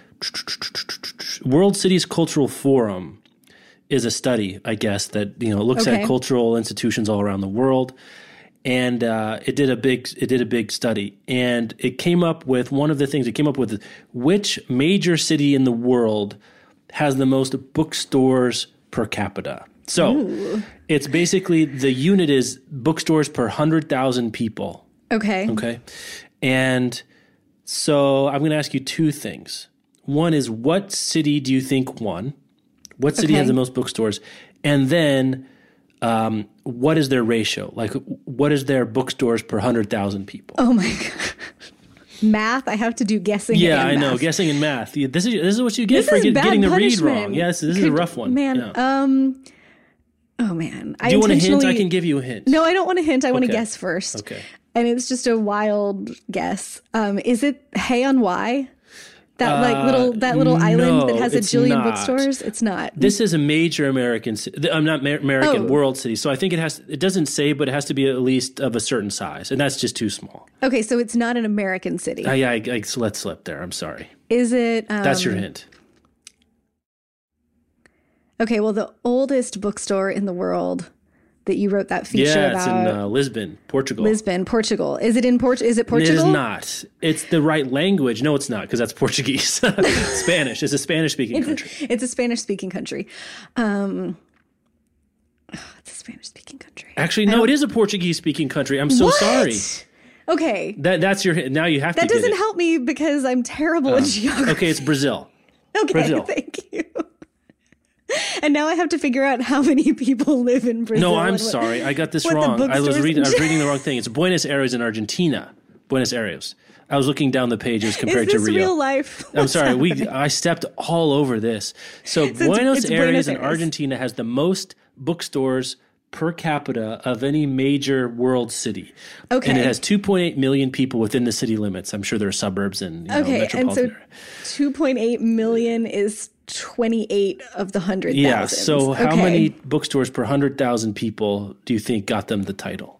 World Cities Cultural Forum is a study, I guess, that looks at cultural institutions all around the world, and it did a big study, and it came up with one of the things it came up with is which major city in the world has the most bookstores per capita. So it's basically the unit is bookstores per 100,000 people. Okay. And so I'm going to ask you 2 things. One is, what city do you think won? What city has the most bookstores? And then what is their ratio? Like, what is their bookstores per 100,000 people? Oh my God. Math? I have to do guessing. Yeah, and I know. math. Guessing and math. This is what you get for is bad getting the read punishment. wrong. Yes, this is a rough one. Man, Yeah. Oh man. Do you want a hint? I can give you a hint. No, I don't want a hint. I want to guess first. Okay. And it's just a wild guess. Is it Hay on Wye? That little island that has a it's jillion not. bookstores? It's not. This is a major American, world city. So I think it doesn't say, but it has to be at least of a certain size, and that's just too small. Okay, so it's not an American city. I let slip there. I'm sorry. Is it? That's your hint. Okay, well, the oldest bookstore in the world that you wrote that feature about. Yeah, it's in Lisbon, Portugal. Lisbon, Portugal. Is it in Is it Portugal? It is not. It's the right language. No, it's not, because that's Portuguese. Spanish. It's a Spanish-speaking country. It's a Spanish-speaking country. It's a Spanish-speaking country. Actually, no, it is a Portuguese-speaking country. I'm so sorry. Okay. That's your hint. Now you have to That get doesn't it. help me because I'm terrible at geography. Okay, it's Brazil. Okay, Brazil. thank you. And now I have to figure out how many people live in Brazil. No, I'm sorry. I got this what the wrong. I was reading the wrong thing. It's Buenos Aires in Argentina. Buenos Aires. I was looking down the pages compared to Is this Rio. real life? I'm sorry. I stepped all over this. So Buenos Aires in Argentina has the most bookstores per capita of any major world city. Okay. And it has 2.8 million people within the city limits. I'm sure there are suburbs and metropolitan and so area. 2.8 million is 28 of the 100,000. Yeah, so how many bookstores per 100,000 people do you think got them the title?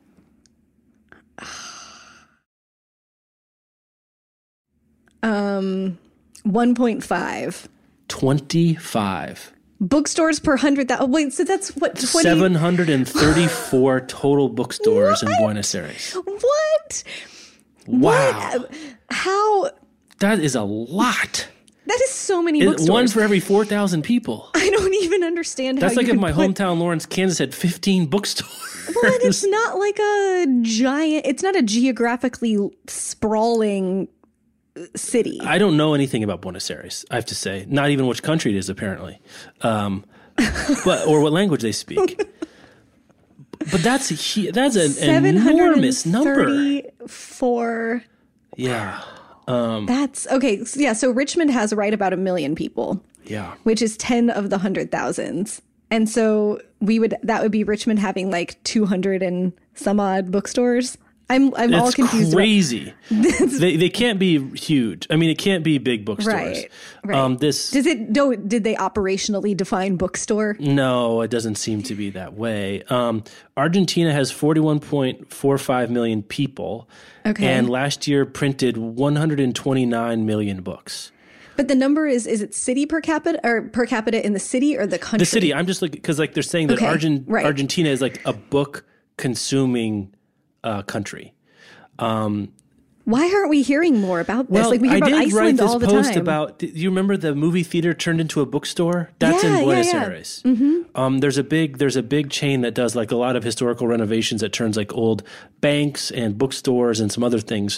1.5. 25. Bookstores per 100,000. Wait, so that's what? 734 total bookstores in Buenos Aires. What? Wow. What? How? That is a lot. That is so many bookstores. One for every 4,000 people. I don't even understand That's how like you if my put... hometown Lawrence, Kansas had 15 bookstores. Well, and it's not like a giant, it's not a geographically sprawling city. I don't know anything about Buenos Aires, I have to say. Not even which country it is, apparently. Or what language they speak. But that's an enormous number. 734. Yeah. That's okay. So Richmond has right about 1 million people. Yeah. Which is 10 of the 100,000s. And so that would be Richmond having like 200 and some odd bookstores. I'm all confused. It's crazy. They can't be huge. I mean, it can't be big bookstores. Right. Did they operationally define bookstore? No, it doesn't seem to be that way. Argentina has 41.45 million people. Okay. And last year printed 129 million books. But the number is it city per capita or per capita in the city or the country? The city. I'm just looking because they're saying that Argentina is like a book consuming country. Why aren't we hearing more about this? Well, we hear about Iceland all the time. I did write this post about. Do you remember the movie theater turned into a bookstore? That's in Buenos Aires. Mm-hmm. There's a big chain that does like a lot of historical renovations that turns like old banks and bookstores and some other things,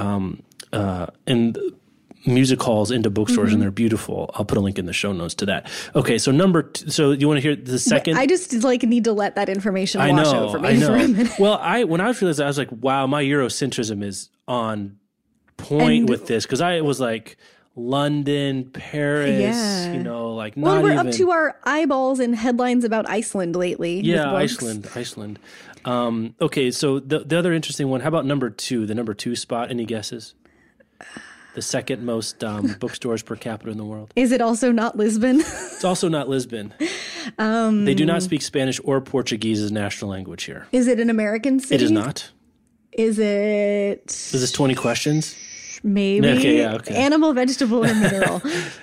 and music halls into bookstores, and they're beautiful. I'll put a link in the show notes to that. Okay, so so you want to hear the second? I just need to let that information wash over me for a minute. Well, when I was realizing, I was like, wow, my Eurocentrism is on point with this, because I was like London, Paris, like not even. Well, we're up to our eyeballs in headlines about Iceland lately. Yeah, Iceland. Okay, so the other interesting one, how about number 2, the number 2 spot? Any guesses? The second most bookstores per capita in the world. Is it also not Lisbon? It's also not Lisbon. They do not speak Spanish or Portuguese as national language here. Is it an American city? It is not. Is it... Is this 20 questions? Maybe. Okay. Animal, vegetable, or mineral.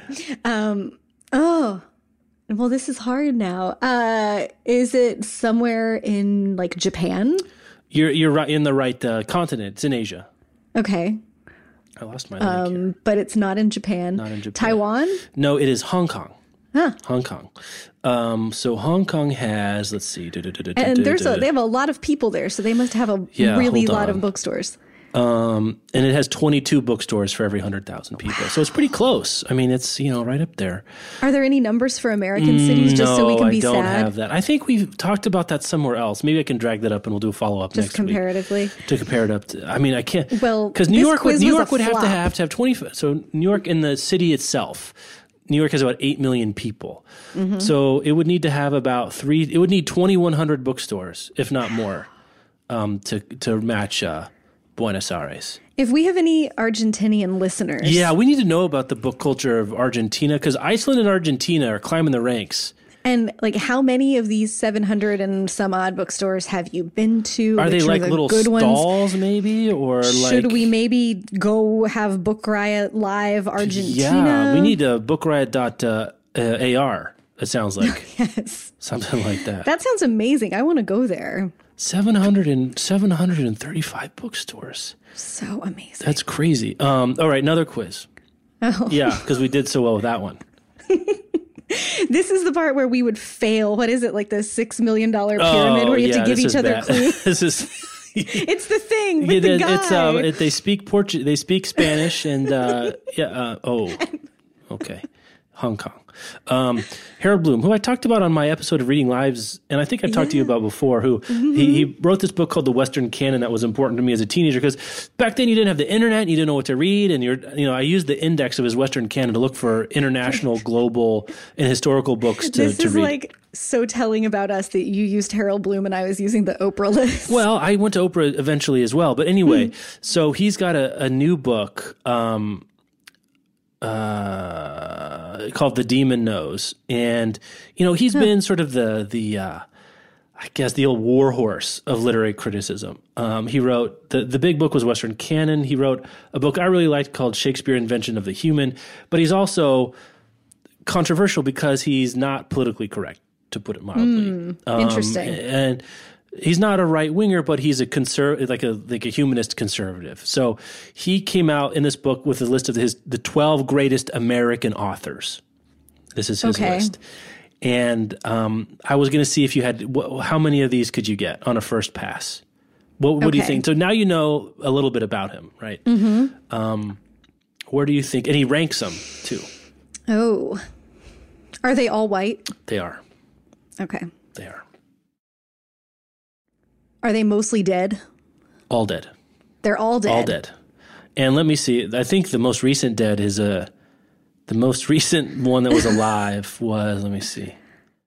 Well, this is hard now. Is it somewhere in like Japan? You're right in the right continent. It's in Asia. Okay. I lost my link here. But it's not in Japan. Not in Japan. Taiwan? No, it is Hong Kong. Huh. Hong Kong. So Hong Kong has, let's see. And they have a lot of people there, so they must have a really lot of bookstores. And it has 22 bookstores for every 100,000 people. So it's pretty close. I mean, it's, right up there. Are there any numbers for American cities just so we can be sad? No, I don't have that. I think we've talked about that somewhere else. Maybe I can drag that up and we'll do a follow-up next week. Just comparatively? To compare it up to, I mean, I can't. Well, because New York would have to have 20. So New York in the city itself, New York has about 8 million people. Mm-hmm. So it would need to have it would need 2,100 bookstores, if not more, to match Buenos Aires. If we have any Argentinian listeners. Yeah, we need to know about the book culture of Argentina, because Iceland and Argentina are climbing the ranks. And like, how many of these 700 and some odd bookstores have you been to? Are they like little stalls maybe? Or should we maybe go have Book Riot Live Argentina? Yeah, we need a bookriot.ar, it sounds like. Yes. Something like that. That sounds amazing. I want to go there. 735 bookstores. So amazing. That's crazy. All right, another quiz. Oh. Yeah, because we did so well with that one. This is the part where we would fail. What is it, like the $6 million pyramid where you have to give each other clues? This is. It's the thing with the guy. They speak They speak Spanish and okay, Hong Kong. Harold Bloom, who I talked about on my episode of Reading Lives, and I think I talked to you about before, who he wrote this book called The Western Canon that was important to me as a teenager, because back then you didn't have the internet, and you didn't know what to read, and I used the index of his Western Canon to look for international, global, and historical books to read. This is like so telling about us that you used Harold Bloom and I was using the Oprah list. Well, I went to Oprah eventually as well, but anyway, so he's got a new book called The Demon Knows. And, he's been sort of the I guess the old war horse of literary criticism. He wrote, the big book was Western Canon. He wrote a book I really liked called Shakespeare, Invention of the Human. But he's also controversial because he's not politically correct, to put it mildly. Interesting. And he's not a right winger, but he's a like a humanist conservative. So he came out in this book with a list of the 12 greatest American authors. This is his list. And I was going to see if you had how many of these could you get on a first pass. What do you think? So now you know a little bit about him, right? Mm-hmm. Where do you think? And he ranks them too. Oh, are they all white? They are. Okay. They are. Are they mostly dead? All dead. They're all dead. All dead. And let me see. I think the most recent dead is the most recent one that was alive was, let me see. I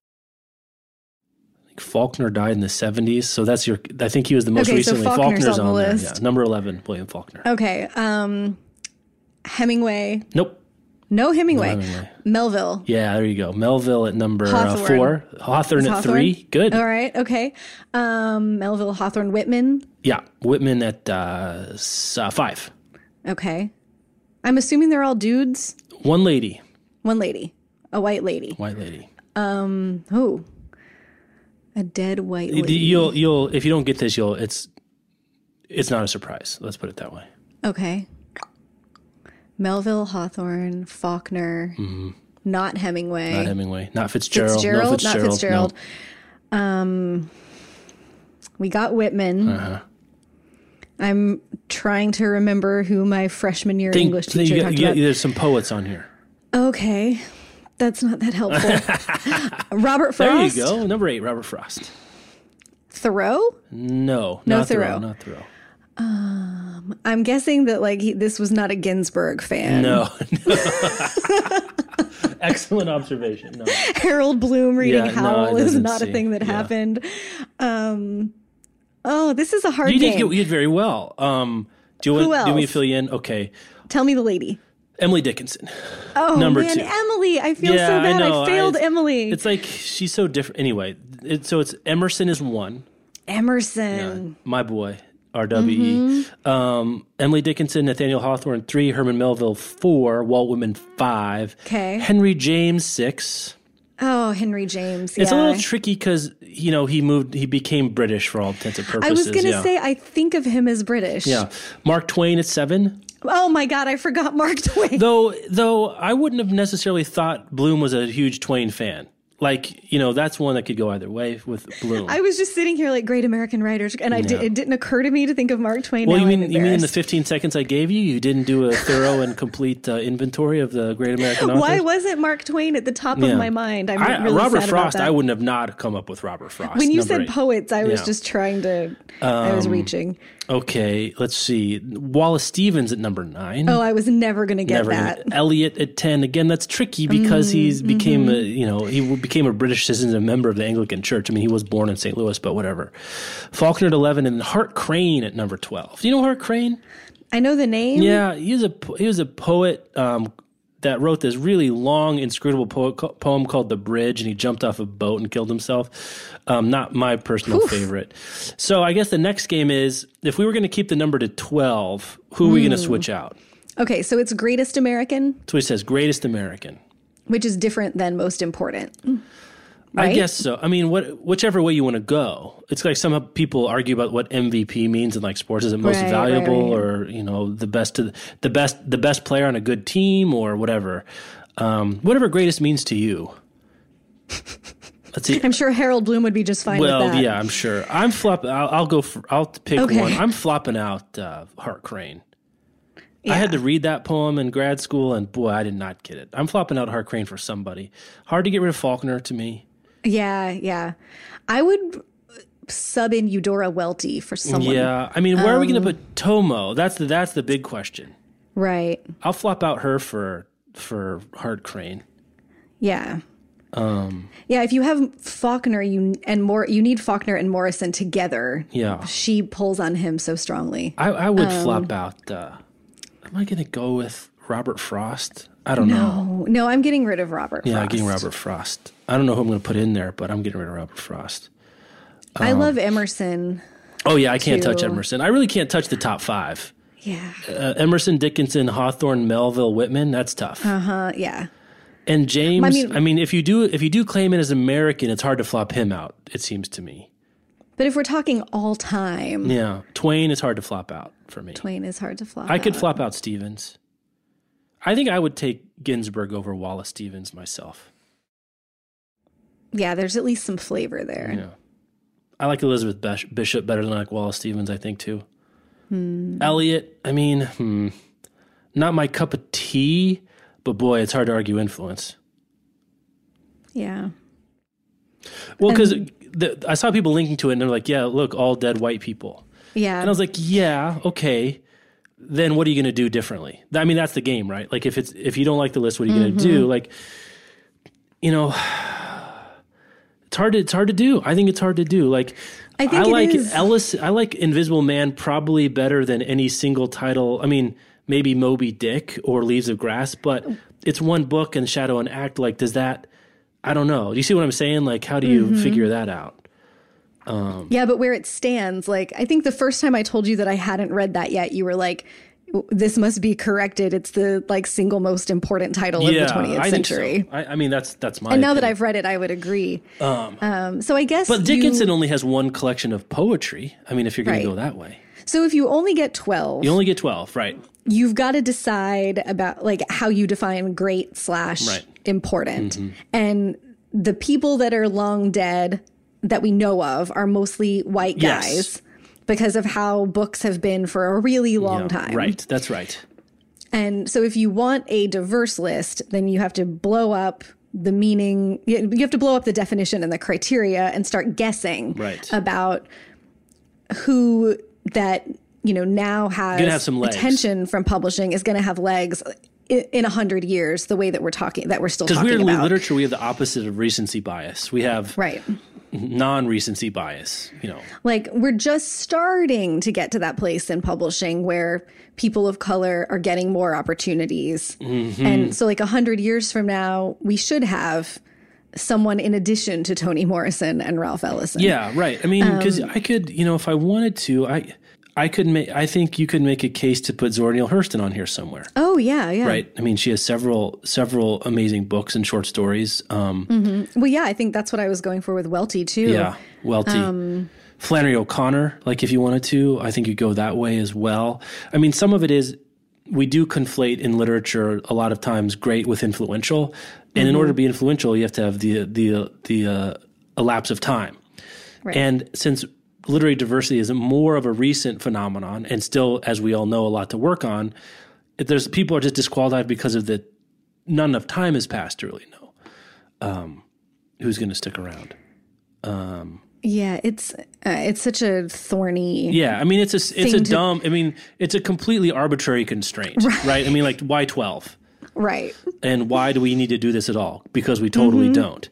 think Faulkner died in the 70s. So that's I think he was the most recently. So Faulkner's on the list. There. Yeah, number 11, William Faulkner. Okay. Hemingway. Nope. No Hemingway. Melville. Yeah, there you go. Melville at number Hawthorne. 4. Hawthorne at 3. Good. All right. Okay. Melville, Hawthorne, Whitman. Yeah. Whitman at 5. Okay. I'm assuming they're all dudes. One lady. One lady. A white lady. White lady. Oh. A dead white lady. You'll if you don't get this, it's not a surprise. Let's put it that way. Okay. Melville, Hawthorne, Faulkner, not Hemingway. Not Hemingway. Not Fitzgerald. No Fitzgerald. Not Fitzgerald. No. We got Whitman. Uh-huh. I'm trying to remember who my freshman year English teacher talked about. There's some poets on here. Okay. That's not that helpful. Robert Frost. There you go. Number 8, Robert Frost. Thoreau? No, not Thoreau. Not Thoreau. I'm guessing that this was not a Ginsberg fan. No. Excellent observation. No. Harold Bloom reading Howl is not a thing that happened. This is a hard game. You did very well. Who else? Do me to fill you in? Okay. Tell me the lady. Emily Dickinson. Oh, number man, 2. Emily. I feel so bad. I failed Emily. It's like she's so different. Anyway, so it's Emerson is 1. Emerson. Yeah, my boy. RWE. Emily Dickinson, Nathaniel Hawthorne 3, Herman Melville 4, Walt Whitman 5. Okay. Henry James 6. Oh, Henry James. It's a little tricky because, he became British for all intents and purposes. I was going to say, I think of him as British. Yeah. Mark Twain at 7. Oh my God, I forgot Mark Twain. Though I wouldn't have necessarily thought Bloom was a huge Twain fan. That's one that could go either way with Bloom. I was just sitting here like great American writers, and it didn't occur to me to think of Mark Twain. Well, you mean in the 15 seconds I gave you, you didn't do a thorough and complete inventory of the great American authors? Why wasn't Mark Twain at the top of my mind? I'm really Robert sad Frost, about that. I wouldn't have not come up with Robert Frost. When you said 8. poets, I was just trying to, I was reaching. Okay, let's see. Wallace Stevens at number 9. Oh, I was never going to get that. Eliot at 10. Again, that's tricky because he became became a British citizen and a member of the Anglican Church. I mean, he was born in St. Louis, but whatever. Faulkner at 11, and Hart Crane at number 12. Do you know Hart Crane? I know the name. Yeah, he was a poet that wrote this really long, inscrutable poem called The Bridge, and he jumped off a boat and killed himself. Not my personal favorite. So I guess the next game is, if we were going to keep the number to 12, who are we going to switch out? Okay, so it's Greatest American? So he says Greatest American. Which is different than Most Important, right? I guess so. I mean, whichever way you want to go. It's like some people argue about what MVP means in like sports. Is it most valuable, or the best player on a good team, or whatever? Whatever greatest means to you. Let's see. I'm sure Harold Bloom would be just fine with that. Well, yeah, I'm sure. I'll pick one. I'm flopping out Hart Crane. Yeah. I had to read that poem in grad school, and boy, I did not get it. I'm flopping out Hart Crane for somebody. Hard to get rid of Faulkner to me. Yeah. I would sub in Eudora Welty for someone. Yeah, I mean, where are we going to put Tomo? That's the big question. Right. I'll flop out her for Hart Crane. Yeah. Yeah, if you have Faulkner, you need Faulkner and Morrison together. Yeah. She pulls on him so strongly. I would flop out. Am I going to go with Robert Frost? I don't know. No, I'm getting rid of Robert Frost. Yeah, I'm getting Robert Frost. I don't know who I'm going to put in there, but I'm getting rid of Robert Frost. I love Emerson. Oh, yeah, I can't touch Emerson. I really can't touch the top 5. Yeah. Emerson, Dickinson, Hawthorne, Melville, Whitman, that's tough. Yeah. And James, I mean, if you do claim it as American, it's hard to flop him out, it seems to me. But if we're talking all time. Yeah. Twain is hard to flop out for me. Twain is hard to flop out. I could flop out Stevens. I think I would take Ginsberg over Wallace Stevens myself. Yeah, there's at least some flavor there. Yeah. I like Elizabeth Bishop better than I like Wallace Stevens, I think, too. Eliot, I mean, not my cup of tea, but boy, it's hard to argue influence. Yeah. Well, because I saw people linking to it, and they're like, yeah, look, all dead white people. Yeah. And I was like, yeah, okay. Then what are you going to do differently? I mean, that's the game, right? Like, if you don't like the list, what are you going to do? Like, it's hard to do. I think it's hard to do. Like, I like Ellis. I like Invisible Man probably better than any single title. I mean, maybe Moby Dick or Leaves of Grass, but it's one book and Shadow and Act. Like, does that? I don't know. Do you see what I'm saying? Like, how do you figure that out? Yeah, but where it stands, like, I think the first time I told you that I hadn't read that yet, you were like, this must be corrected. It's the single most important title of the 20th century. So. I mean, that's my And now opinion. that I've read it, I would agree. So I guess But Dickinson only has one collection of poetry. I mean, if you're going to go that way. So if you only get 12. You only get 12, right. You've got to decide about how you define great / important. And the people that are long dead that we know of are mostly white guys because of how books have been for a really long time. Right, that's right. And so if you want a diverse list, then you have to blow up the meaning. You have to blow up the definition and the criteria and start guessing about who that now has some legs. attention from publishing is going to have legs in 100 years. The way that we're still talking about. Because we're in literature, we have the opposite of recency bias. We have non-recency bias. Like, we're just starting to get to that place in publishing where people of color are getting more opportunities, and so 100 years from now, we should have someone in addition to Toni Morrison and Ralph Ellison. Yeah, right. I mean, because I could, if I wanted to, I think you could make a case to put Zora Neale Hurston on here somewhere. Oh, yeah. Right. I mean, she has several amazing books and short stories. Well, yeah, I think that's what I was going for with Welty, too. Yeah, Welty. Flannery O'Connor, if you wanted to, I think you go that way as well. I mean, some of it is we do conflate in literature a lot of times great with influential. And in order to be influential, you have to have the elapse of time. Right. And since literary diversity is more of a recent phenomenon and still, as we all know, a lot to work on, people are just disqualified because of not enough time has passed to really know who's going to stick around. Yeah, it's such a thorny. Yeah, I mean, it's a completely arbitrary constraint, right? I mean, why 12? Right. And why do we need to do this at all? Because we totally don't.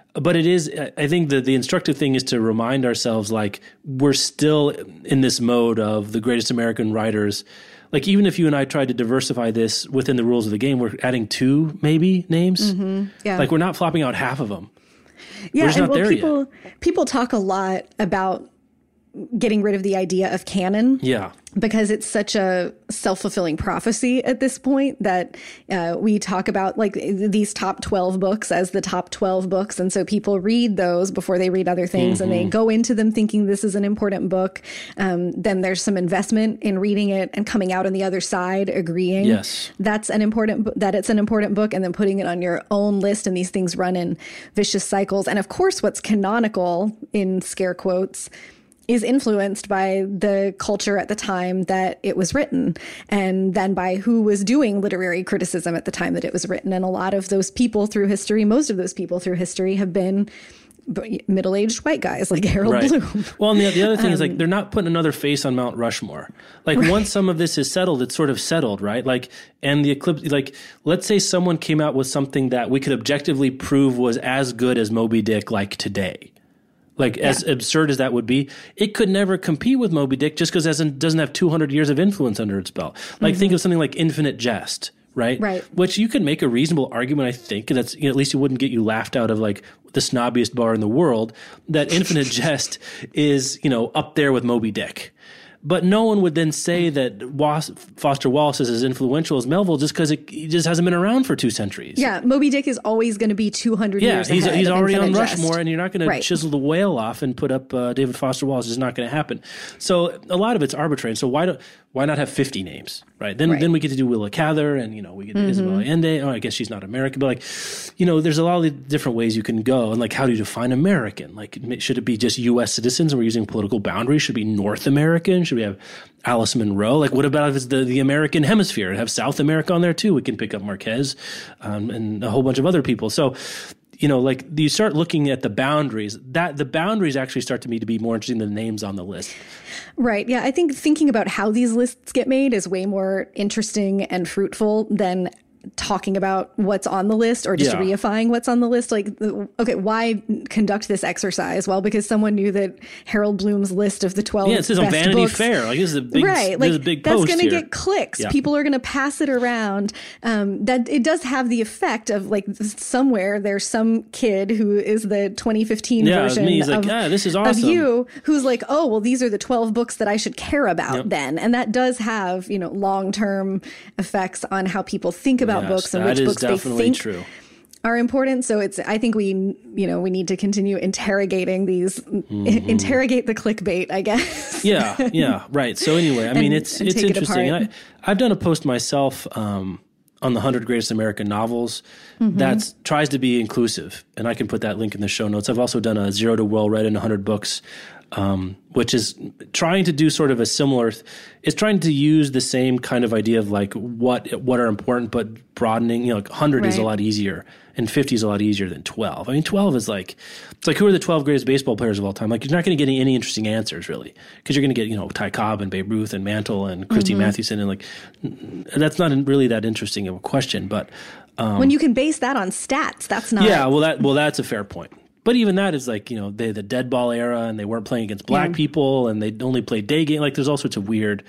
But it is, I think the instructive thing is to remind ourselves, like, we're still in this mode of the greatest American writers. Like, even if you and I tried to diversify this within the rules of the game, we're adding 2 maybe names. Yeah. Like, we're not flopping out half of them. Yeah, we're just not there yet. People talk a lot about getting rid of the idea of canon. Yeah. Because it's such a self-fulfilling prophecy at this point that we talk about like these top 12 books as the top 12 books. And so people read those before they read other things and they go into them thinking this is an important book. Then there's some investment in reading it and coming out on the other side agreeing that's an important that it's an important book, and then putting it on your own list, and these things run in vicious cycles. And of course, what's canonical in scare quotes is influenced by the culture at the time that it was written, and then by who was doing literary criticism at the time that it was written. And a lot of those people through history, most of those people through history have been middle-aged white guys like Harold Bloom. Well, and the other thing is, like, they're not putting another face on Mount Rushmore. Like, once some of this is settled, it's sort of settled, right? Like, and the eclipse, like, let's say someone came out with something that we could objectively prove was as good as Moby Dick, like, today. Like, as absurd as that would be, it could never compete with Moby Dick just because it doesn't have 200 years of influence under its belt. Like, think of something like Infinite Jest, right? Which you could make a reasonable argument, I think, that's, you know, at least it wouldn't get you laughed out of, like, the snobbiest bar in the world, that Infinite Jest is, you know, up there with Moby Dick. But no one would then say that Foster Wallace is as influential as Melville just because he just hasn't been around for 2 centuries. Yeah, Moby Dick is always going to be 200 years ahead. He's already on Rushmore, Jest. And you're not going to chisel the whale off and put up David Foster Wallace. It's not going to happen. So a lot of it's arbitrary. So why not have 50 names, right? Then we get to do Willa Cather, and, you know, we get Isabel Allende. Oh, I guess she's not American, but, like, you know, there's a lot of different ways you can go. And, like, how do you define American? Like, should it be just U.S. citizens? We're using political boundaries. Should it be North American? Should we have Alice Munro? Like, what about if it's the American hemisphere? Have South America on there too? We can pick up Marquez and a whole bunch of other people. So, you know, like, you start looking at the boundaries. That the boundaries actually start to me to be more interesting than the names on the list. Right. Yeah. I think thinking about how these lists get made is way more interesting and fruitful than talking about what's on the list or just reifying what's on the list. Like, okay, why conduct this exercise? Well, because someone knew that Harold Bloom's list of the 12 it says on Vanity books, Fair. Like, this is a big, like, this is a big post. That's going to get clicks. Yeah. People are going to pass it around. That it does have the effect of, like, somewhere there's some kid who is the 2015 version he's of, like, this is awesome. of you, who's like, oh, well, these are the 12 books that I should care about then. And that does have, you know, long-term effects on how people think about books and which books they think are important. So I think we need to continue interrogating these, interrogate the clickbait, I guess. Yeah, right. So anyway, I mean, it's interesting. I've done a post myself on the 100 Greatest American Novels that tries to be inclusive, and I can put that link in the show notes. I've also done a 0 to Well Read in 100 Books, which is trying to do sort of a similar, it's trying to use the same kind of idea of, like, what are important, but broadening, you know, like 100 is a lot easier and 50 is a lot easier than 12. I mean, 12 is like, it's like, who are the 12 greatest baseball players of all time? Like, you're not going to get any interesting answers, really, because you're going to get, you know, Ty Cobb and Babe Ruth and Mantle and Christy Mathewson, and, like, that's not really that interesting of a question. But when you can base that on stats, that's not. Yeah, well, that's a fair point. But even that is, like, you know, the dead ball era, and they weren't playing against black people, and they only played day game. Like, there's all sorts of weird,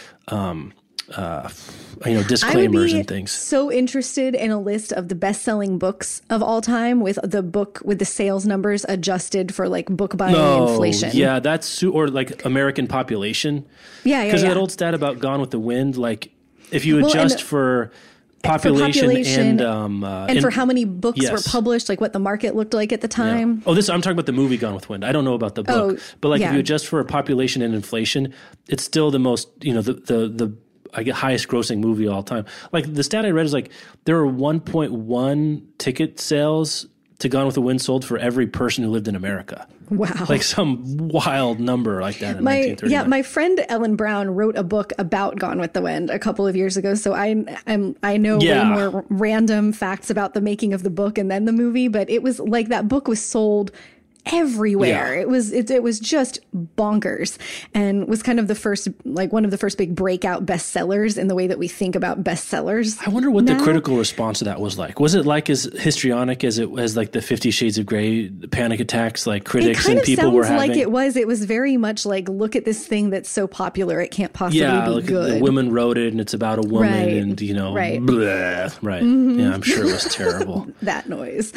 disclaimers and things. So interested in a list of the best-selling books of all time with the sales numbers adjusted for, like, book buying inflation. Yeah, or like American population. Yeah. Because that old stat about Gone with the Wind, like, if you adjust for population and for how many books were published, like what the market looked like at the time. I'm talking about the movie Gone with the Wind. I don't know about the book, but, like, if you adjust for population and inflation, it's still the most, you know, the highest grossing movie of all time. Like, the stat I read is, like, there were 1.1 ticket sales to Gone with the Wind sold for every person who lived in America. Wow. Like, some wild number like that in 1939. Yeah, my friend Ellen Brown wrote a book about Gone with the Wind a couple of years ago, so I know way more random facts about the making of the book and then the movie, but it was like that book was sold everywhere. Yeah. It was just bonkers, and was kind of the first, like one of the first big breakout bestsellers in the way that we think about bestsellers. I wonder what now. the critical response to that was like. Was it like as histrionic as like the 50 Shades of Grey panic attacks, like critics and people were having? Like it was very much like, look at this thing that's so popular it can't possibly be good. The women wrote it, and it's about a woman, and bleh, right? Mm-hmm. Yeah, I'm sure it was terrible. That noise.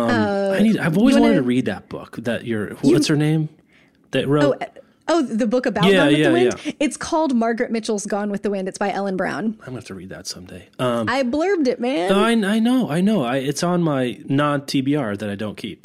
I've always wanted to read that book. What's her name? That wrote. Oh, the book about Gone with the Wind? Yeah. It's called Margaret Mitchell's Gone with the Wind. It's by Ellen Brown. I'm going to have to read that someday. I blurbed it, man. I know. It's on my non-TBR that I don't keep.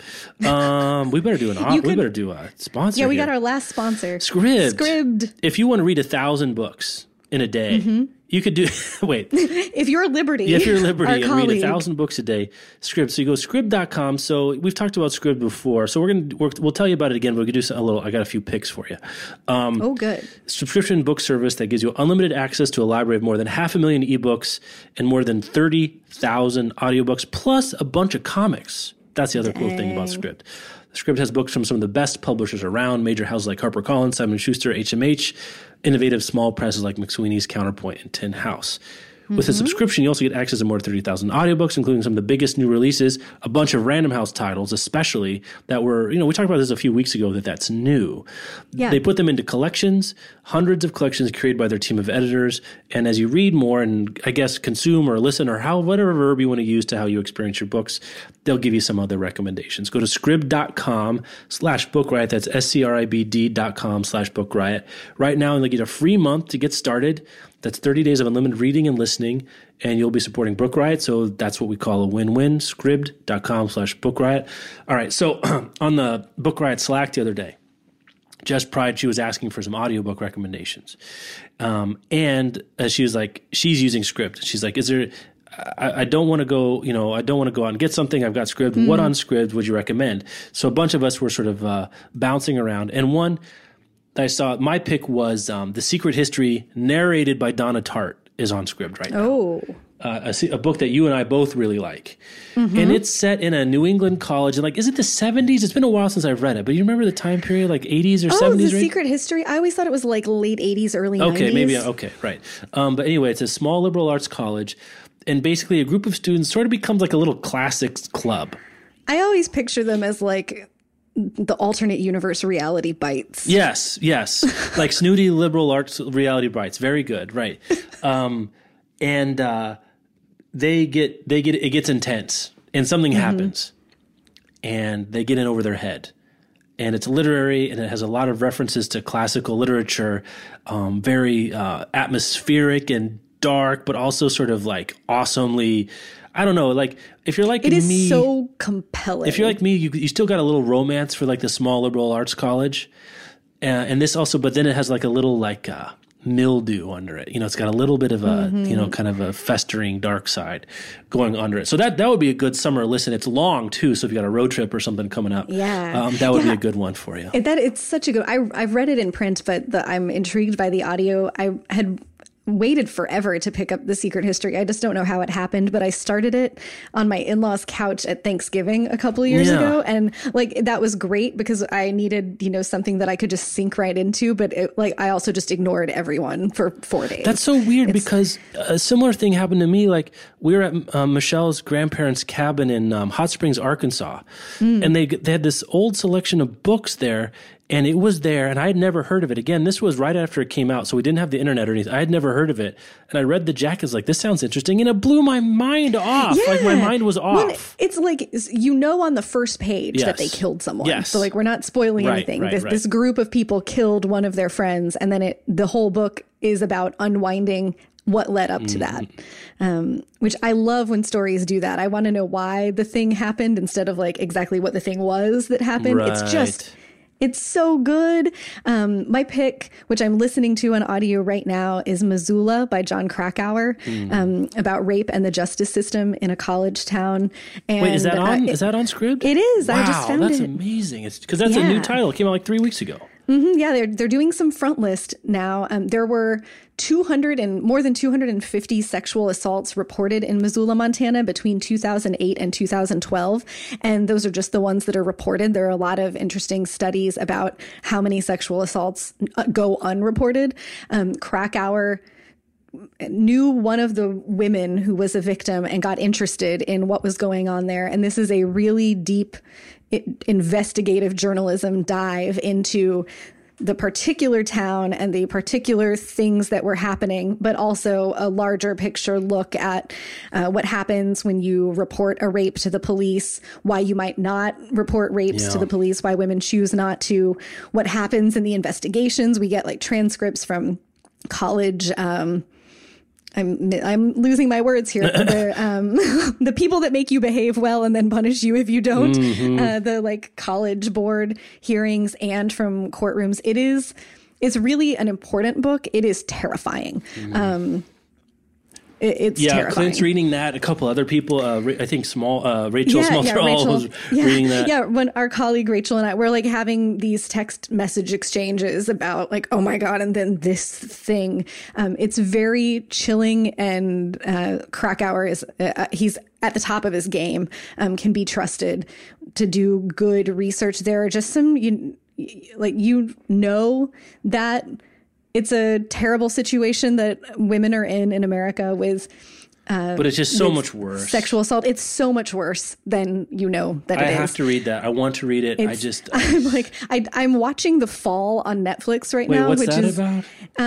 We better do a sponsor. Yeah, we got our last sponsor. Scribd. If you want to read 1,000 books in a day, you could do, wait. If you're Liberty. And read 1,000 books a day, Scribd. So you go scribd.com. So we've talked about Scribd before. So we'll tell you about it again, but we could do I got a few picks for you. Good. Subscription book service that gives you unlimited access to a library of more than 500,000 ebooks and more than 30,000 audiobooks, plus a bunch of comics. That's the other cool thing about Scribd. Scribd has books from some of the best publishers around, major houses like HarperCollins, Simon & Schuster, HMH, innovative small presses like McSweeney's, Counterpoint, and Tin House. With a subscription, you also get access to more than 30,000 audiobooks, including some of the biggest new releases, a bunch of Random House titles, especially that were, we talked about this a few weeks ago, that's new. Yeah. They put them into collections, hundreds of collections created by their team of editors. And as you read more and I guess consume or listen or whatever verb you want to use to how you experience your books, they'll give you some other recommendations. Go to scribd.com/bookriot. That's scribd.com/bookriot. Right now, and they'll get a free month to get started. That's 30 days of unlimited reading and listening, and you'll be supporting Book Riot, so that's what we call a win-win, scribd.com/bookriot. All right, so on the Book Riot Slack the other day, Jess Pride, she was asking for some audiobook recommendations. And she was like, she's using Scribd. She's like, I don't want to go, I don't want to go out and get something. I've got Scribd. Mm-hmm. What on Scribd would you recommend? So a bunch of us were sort of bouncing around, and one I saw, my pick was The Secret History, narrated by Donna Tartt, is on Scribd right now. A book that you and I both really like. Mm-hmm. And it's set in a New England college. And is it the 70s? It's been a while since I've read it, but you remember the time period, 80s or 70s? The Secret History? I always thought it was late 80s, early 90s. Okay, right. But anyway, it's a small liberal arts college. And basically a group of students sort of becomes like a little classics club. I always picture them as the alternate universe reality bites. Yes. Like snooty liberal arts reality bites. Very good. Right. And it gets intense, and something happens, and they get in over their head, and it's literary, and it has a lot of references to classical literature, very atmospheric and dark, but also sort of awesomely, I don't know, if you're like me. It is so compelling. If you're like me, you still got a little romance for the small liberal arts college. And this also, but then it has a little mildew under it. It's got a little bit of a, kind of a festering dark side going under it. So that would be a good summer listen. It's long too. So if you got a road trip or something coming up, that would be a good one for you. It's such a good, I've read it in print, but I'm intrigued by the audio. I had waited forever to pick up The Secret History. I just don't know how it happened, but I started it on my in-laws' couch at Thanksgiving a couple of years ago. And that was great because I needed, something that I could just sink right into. But I also just ignored everyone for 4 days. That's so weird because a similar thing happened to me. We were at Michelle's grandparents' cabin in Hot Springs, Arkansas. And they had this old selection of books there. And it was there, and I had never heard of it. Again, this was right after it came out, so we didn't have the internet or anything. I had never heard of it. And I read the jackets this sounds interesting, and it blew my mind off. Yeah. My mind was off. Well, it's on the first page that they killed someone. Yes. So we're not spoiling anything. This group of people killed one of their friends, and then the whole book is about unwinding what led up to that, which I love when stories do that. I want to know why the thing happened instead of exactly what the thing was that happened. Right. It's so good. My pick, which I'm listening to on audio right now, is Missoula by Jon Krakauer, about rape and the justice system in a college town. And, wait, is that on? Is that on Scribd? It is. Wow, I just found it. That's amazing. It's because that's a new title. It came out 3 weeks ago. Yeah, they're doing some front list now. There were more than 250 sexual assaults reported in Missoula, Montana between 2008 and 2012. And those are just the ones that are reported. There are a lot of interesting studies about how many sexual assaults go unreported. Krakauer knew one of the women who was a victim and got interested in what was going on there. And this is a really deep investigative journalism dive into the particular town and the particular things that were happening, but also a larger picture look at what happens when you report a rape to the police, why you might not report rapes to the police, why women choose not to, what happens in the investigations. We get like transcripts from college, I'm losing my words here. The people that make you behave well and then punish you if you don't. The like college board hearings and from courtrooms. It's really an important book. It is terrifying. It's terrifying. Clint's reading that. A couple other people, I think Rachel Small-Thrall was reading that. Yeah, when our colleague Rachel and I were like having these text message exchanges about like, oh my God, and then this thing. It's very chilling, and Krakauer is he's at the top of his game, can be trusted to do good research. There are just some, that it's a terrible situation that women are in America with. But it's just so much worse. Sexual assault. It's so much worse than that it is. I have to read that. I want to read it. I'm watching The Fall on Netflix right now. What's that about?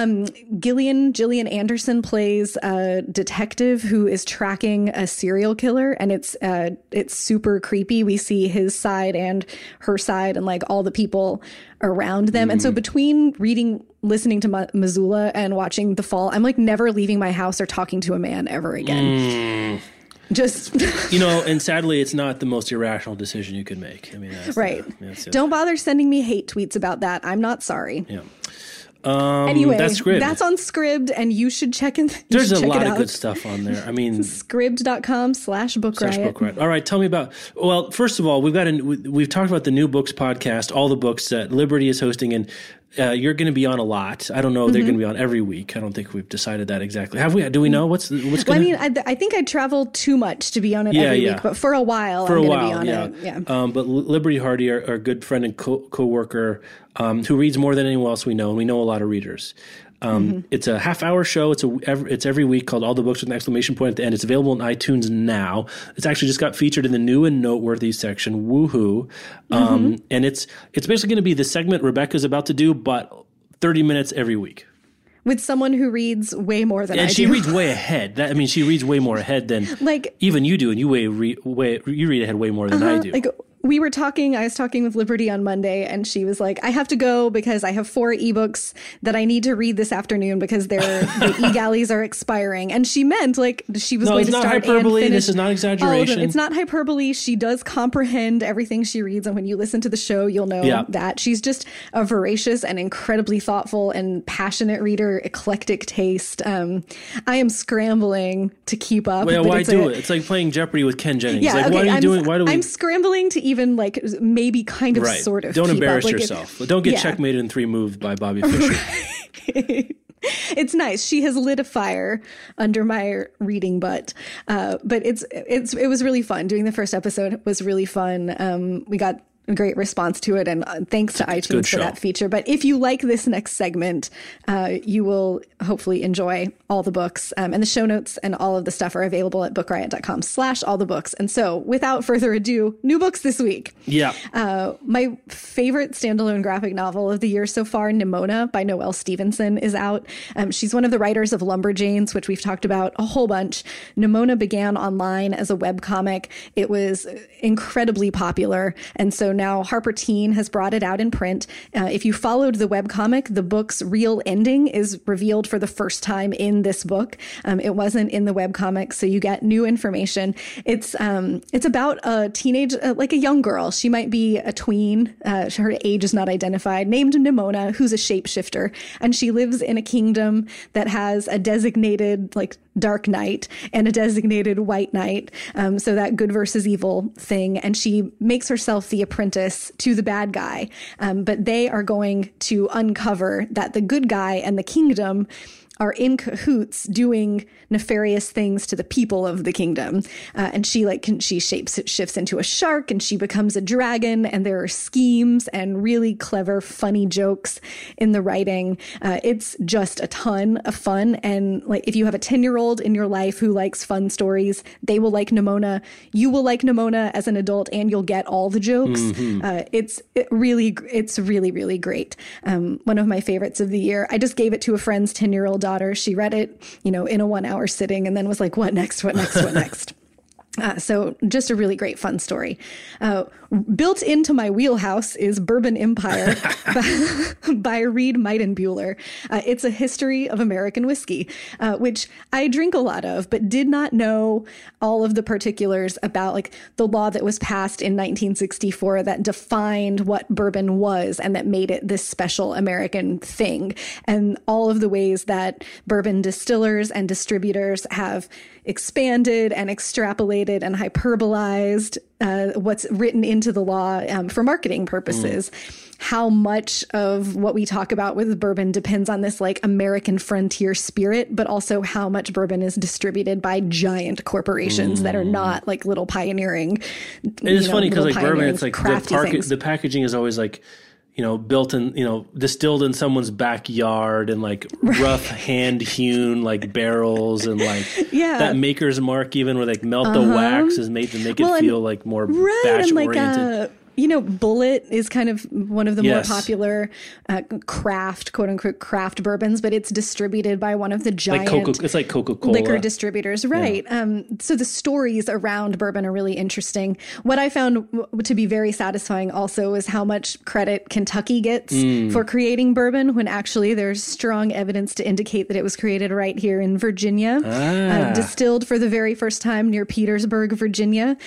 Gillian Anderson plays a detective who is tracking a serial killer, and it's super creepy. We see his side and her side and like all the people around them. And so between listening to Missoula and watching The Fall, I'm like never leaving my house or talking to a man ever again. Just and sadly, it's not the most irrational decision you could make. I mean, right. Don't bother sending me hate tweets about that. I'm not sorry. Yeah. Anyway, that's Scribd. That's on Scribd, and you should check in. There's a lot of good stuff on there. I mean, Scribd.com/Book Riot. All right, tell me about. Well, first of all, we've talked about the New Books podcast, all the books that Liberty is hosting, and you're going to be on a lot. I don't know if they're going to be on every week. I don't think we've decided that exactly. Have we? Do we know what's going to? Well, I mean, I think I travel too much to be on it every week, but for a while, I'm going to be on it. Yeah. But Liberty Hardy, our good friend and co-worker, who reads more than anyone else we know, and we know a lot of readers. It's a half-hour show. It's every week, called All the Books with an exclamation point at the end. It's available on iTunes now. It's actually just got featured in the new and noteworthy section. Woohoo! And it's basically going to be the segment Rebecca's about to do, but 30 minutes every week. With someone who reads way more than I do. And she reads way ahead. She reads way more ahead than even you do, and you read ahead way more than I do. I was talking with Liberty on Monday, and she was like, I have to go because I have 4 ebooks that I need to read this afternoon because the e-galleys are expiring. And she meant she was going to start and finish. No, it's not hyperbole. This is not exaggeration. It's not hyperbole. She does comprehend everything she reads. And when you listen to the show, you'll know that. She's just a voracious and incredibly thoughtful and passionate reader, eclectic taste. I am scrambling to keep up. Well, why do it? It's like playing Jeopardy with Ken Jennings. Yeah, why are you doing? Why do we? I'm scrambling to even maybe kind of sort of. Don't embarrass yourself. Don't get checkmated in 3 moves by Bobby Fischer. It's nice. She has lit a fire under my reading butt. But it was really fun. Doing the first episode was really fun. We got a great response to it, and thanks to iTunes for that feature. But if you like this next segment, you will hopefully enjoy all the books, and the show notes and all of the stuff are available at bookriot.com/allthebooks. And so without further ado, new books this week. Yeah. My favorite standalone graphic novel of the year so far, Nimona by Noelle Stevenson, is out. She's one of the writers of Lumberjanes, which we've talked about a whole bunch. Nimona began online as a webcomic. It was incredibly popular. And so now Harper Teen has brought it out in print. If you followed the webcomic, the book's real ending is revealed for the first time in this book. It wasn't in the webcomic, so you get new information. It's about a teenage, like a young girl. She might be a tween. Her age is not identified, named Nimona, who's a shapeshifter. And she lives in a kingdom that has a designated dark knight and a designated white knight. So that good versus evil thing. And she makes herself the apprentice apprentice to the bad guy. But they are going to uncover that the good guy and the kingdom are in cahoots doing nefarious things to the people of the kingdom. And she shifts into a shark and she becomes a dragon, and there are schemes and really clever, funny jokes in the writing. It's just a ton of fun. And like, if you have a 10-year-old in your life who likes fun stories, they will like Nimona. You will like Nimona as an adult, and you'll get all the jokes. It's really, really great. One of my favorites of the year. I just gave it to a friend's 10-year-old daughter. She read it, in a 1-hour sitting, and then was like, what next? What next? What next? So just a really great, fun story. Built into my wheelhouse is Bourbon Empire by Reed Meidenbuehler. It's a history of American whiskey, which I drink a lot of, but did not know all of the particulars about like the law that was passed in 1964 that defined what bourbon was and that made it this special American thing. And all of the ways that bourbon distillers and distributors have expanded and extrapolated and hyperbolized what's written into the law for marketing purposes. How much of what we talk about with bourbon depends on this like American frontier spirit, but also how much bourbon is distributed by giant corporations that are not like little pioneering. It's funny because like bourbon, it's like the packaging is always like, built in, distilled in someone's backyard and like rough hand hewn like barrels and like that maker's mark, even where like melt the wax is made to make it feel like more batch oriented. Bullet is kind of one of the more popular craft, quote unquote, craft bourbons, but it's distributed by one of the giant it's like Coca-Cola liquor distributors. Right. Yeah. So the stories around bourbon are really interesting. What I found to be very satisfying also is how much credit Kentucky gets for creating bourbon, when actually there's strong evidence to indicate that it was created right here in Virginia, distilled for the very first time near Petersburg, Virginia.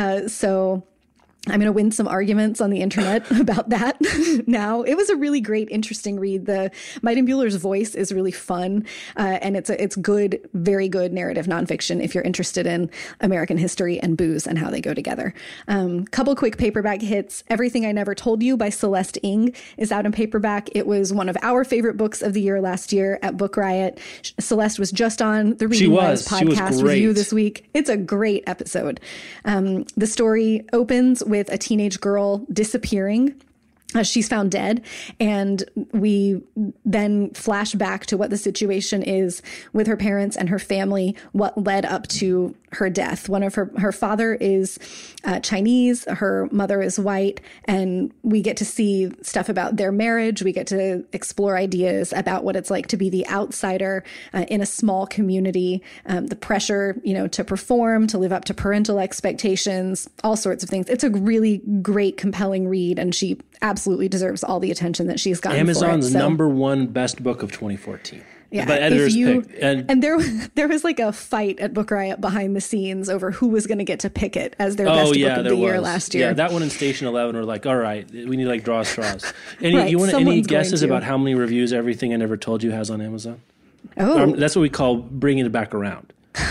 So I'm going to win some arguments on the internet about that now. It was a really great, interesting read. The Meidenbuehler's voice is really fun, and it's good, very good narrative nonfiction if you're interested in American history and booze and how they go together. Couple quick paperback hits. Everything I Never Told You by Celeste Ng is out in paperback. It was one of our favorite books of the year last year at Book Riot. Celeste was just on the Reading Wise podcast review this week. It's a great episode. The story opens with a teenage girl disappearing. She's found dead, and we then flash back to what the situation is with her parents and her family, what led up to her death. One of her father is Chinese, her mother is white, and we get to see stuff about their marriage. We get to explore ideas about what it's like to be the outsider in a small community, the pressure, to perform, to live up to parental expectations, all sorts of things. It's a really great, compelling read, and she absolutely deserves all the attention that she's gotten. Amazon's for it, number one best book of 2014. Yeah, by editor's pick. And there was like a fight at Book Riot behind the scenes over who was going to get to pick it as their best book of the year last year. Yeah, that one in Station 11 were like, all right, we need to like draw straws. Any guesses about how many reviews Everything I Never Told You has on Amazon? That's what we call bringing it back around.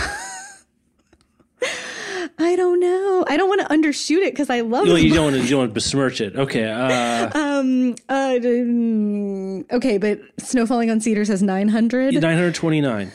I don't know. I don't want to undershoot it because I love it. You don't want to besmirch it. Okay. Okay, but Snow Falling on Cedars has 900. 929.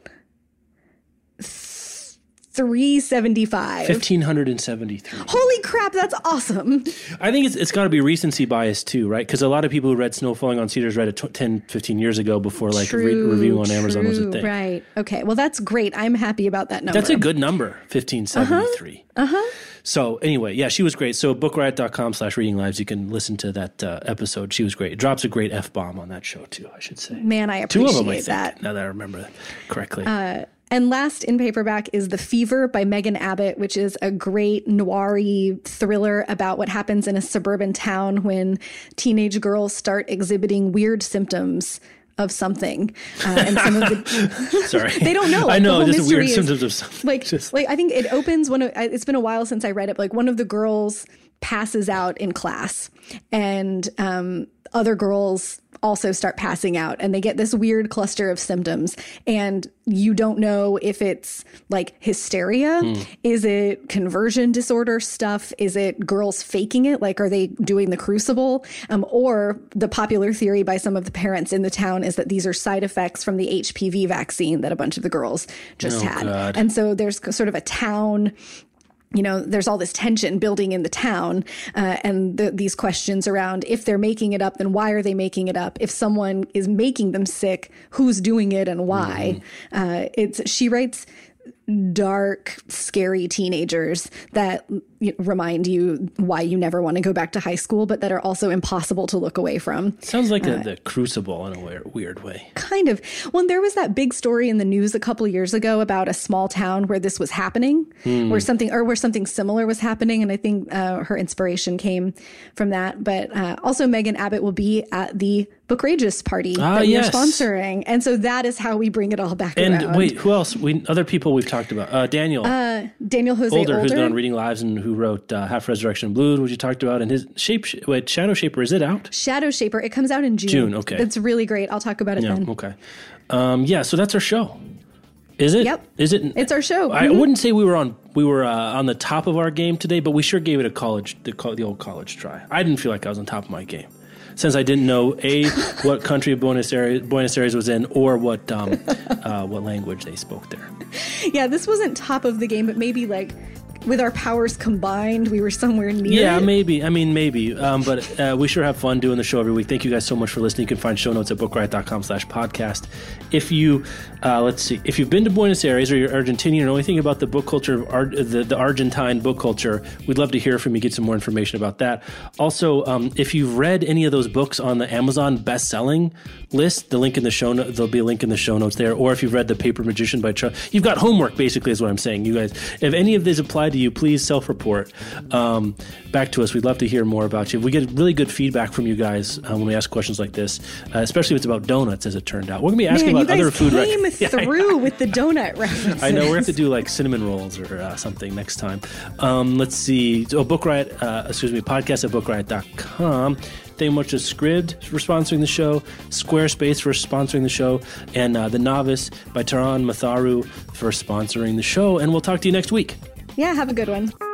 375. 1,573. Holy crap, that's awesome. I think it's got to be recency bias too, right? Because a lot of people who read Snow Falling on Cedars read it 10, 15 years ago before like review on Amazon was a thing. Right. Okay. Well, that's great. I'm happy about that number. That's a good number, 1,573. So anyway, yeah, she was great. So bookriot.com/readinglives, you can listen to that episode. She was great. It drops a great F-bomb on that show too, I should say. Man, I appreciate 2 of them, I think, that. now that I remember that correctly. And last in paperback is The Fever by Megan Abbott, which is a great noir-y thriller about what happens in a suburban town when teenage girls start exhibiting weird symptoms of something. And some of the sorry, they don't know. I know, just weird symptoms of something. Like I think it opens it's been a while since I read it. Like one of the girls passes out in class, and other girls also start passing out, and they get this weird cluster of symptoms, and you don't know if it's like hysteria, is it conversion disorder stuff, is it girls faking it, like are they doing the crucible, or the popular theory by some of the parents in the town is that these are side effects from the HPV vaccine that a bunch of the girls just had. God. And so there's sort of a town, there's all this tension building in the town, and these questions around if they're making it up, then why are they making it up? If someone is making them sick, who's doing it and why? She writes dark, scary teenagers that remind you why you never want to go back to high school, but that are also impossible to look away from. Sounds like the Crucible in a weird way. Kind of. Well, there was that big story in the news a couple of years ago about a small town where this was happening, where something similar was happening. And I think her inspiration came from that. But also Megan Abbott will be at the Bookrageous party that we're sponsoring. And so that is how we bring it all back around. And wait, who else? Other people we've talked about. Daniel Jose Older, who's been on Reading Lives and who wrote Half Resurrection Blues, which you talked about, and his Shadow Shaper, is it out? Shadow Shaper, it comes out in June. Okay. It's really great. I'll talk about it then. Okay. So that's our show. Is it? Yep. Is it? It's our show. I wouldn't say we were on the top of our game today, but we sure gave it the old college try. I didn't feel like I was on top of my game, since I didn't know what country Buenos Aires was in, or what language they spoke there. Yeah, this wasn't top of the game, but maybe like with our powers combined, we were somewhere near. Yeah, it. maybe. I mean, maybe. But we sure have fun doing the show every week. Thank you guys so much for listening. You can find show notes at bookriot.com/podcast. If you, if you've been to Buenos Aires or you're Argentinian or know anything about the book culture, the Argentine book culture, we'd love to hear from you, get some more information about that. Also, if you've read any of those books on the Amazon best-selling list, the link in the show notes, there'll be a link in the show notes there. Or if you've read The Paper Magician by Charles, you've got homework, basically, is what I'm saying. You guys, if any of these apply to you, please self-report back to us. We'd love to hear more about you. We get really good feedback from you guys when we ask questions like this, especially if it's about donuts, as it turned out. We're going to be asking about other food. You guys came through with the donut references. I know. We're going to have to do like cinnamon rolls or something next time. Let's see. So Book Riot, podcast at bookriot.com. Thank you much to Scribd for sponsoring the show, Squarespace for sponsoring the show, and The Novice by Taran Matharu for sponsoring the show. And we'll talk to you next week. Yeah, have a good one.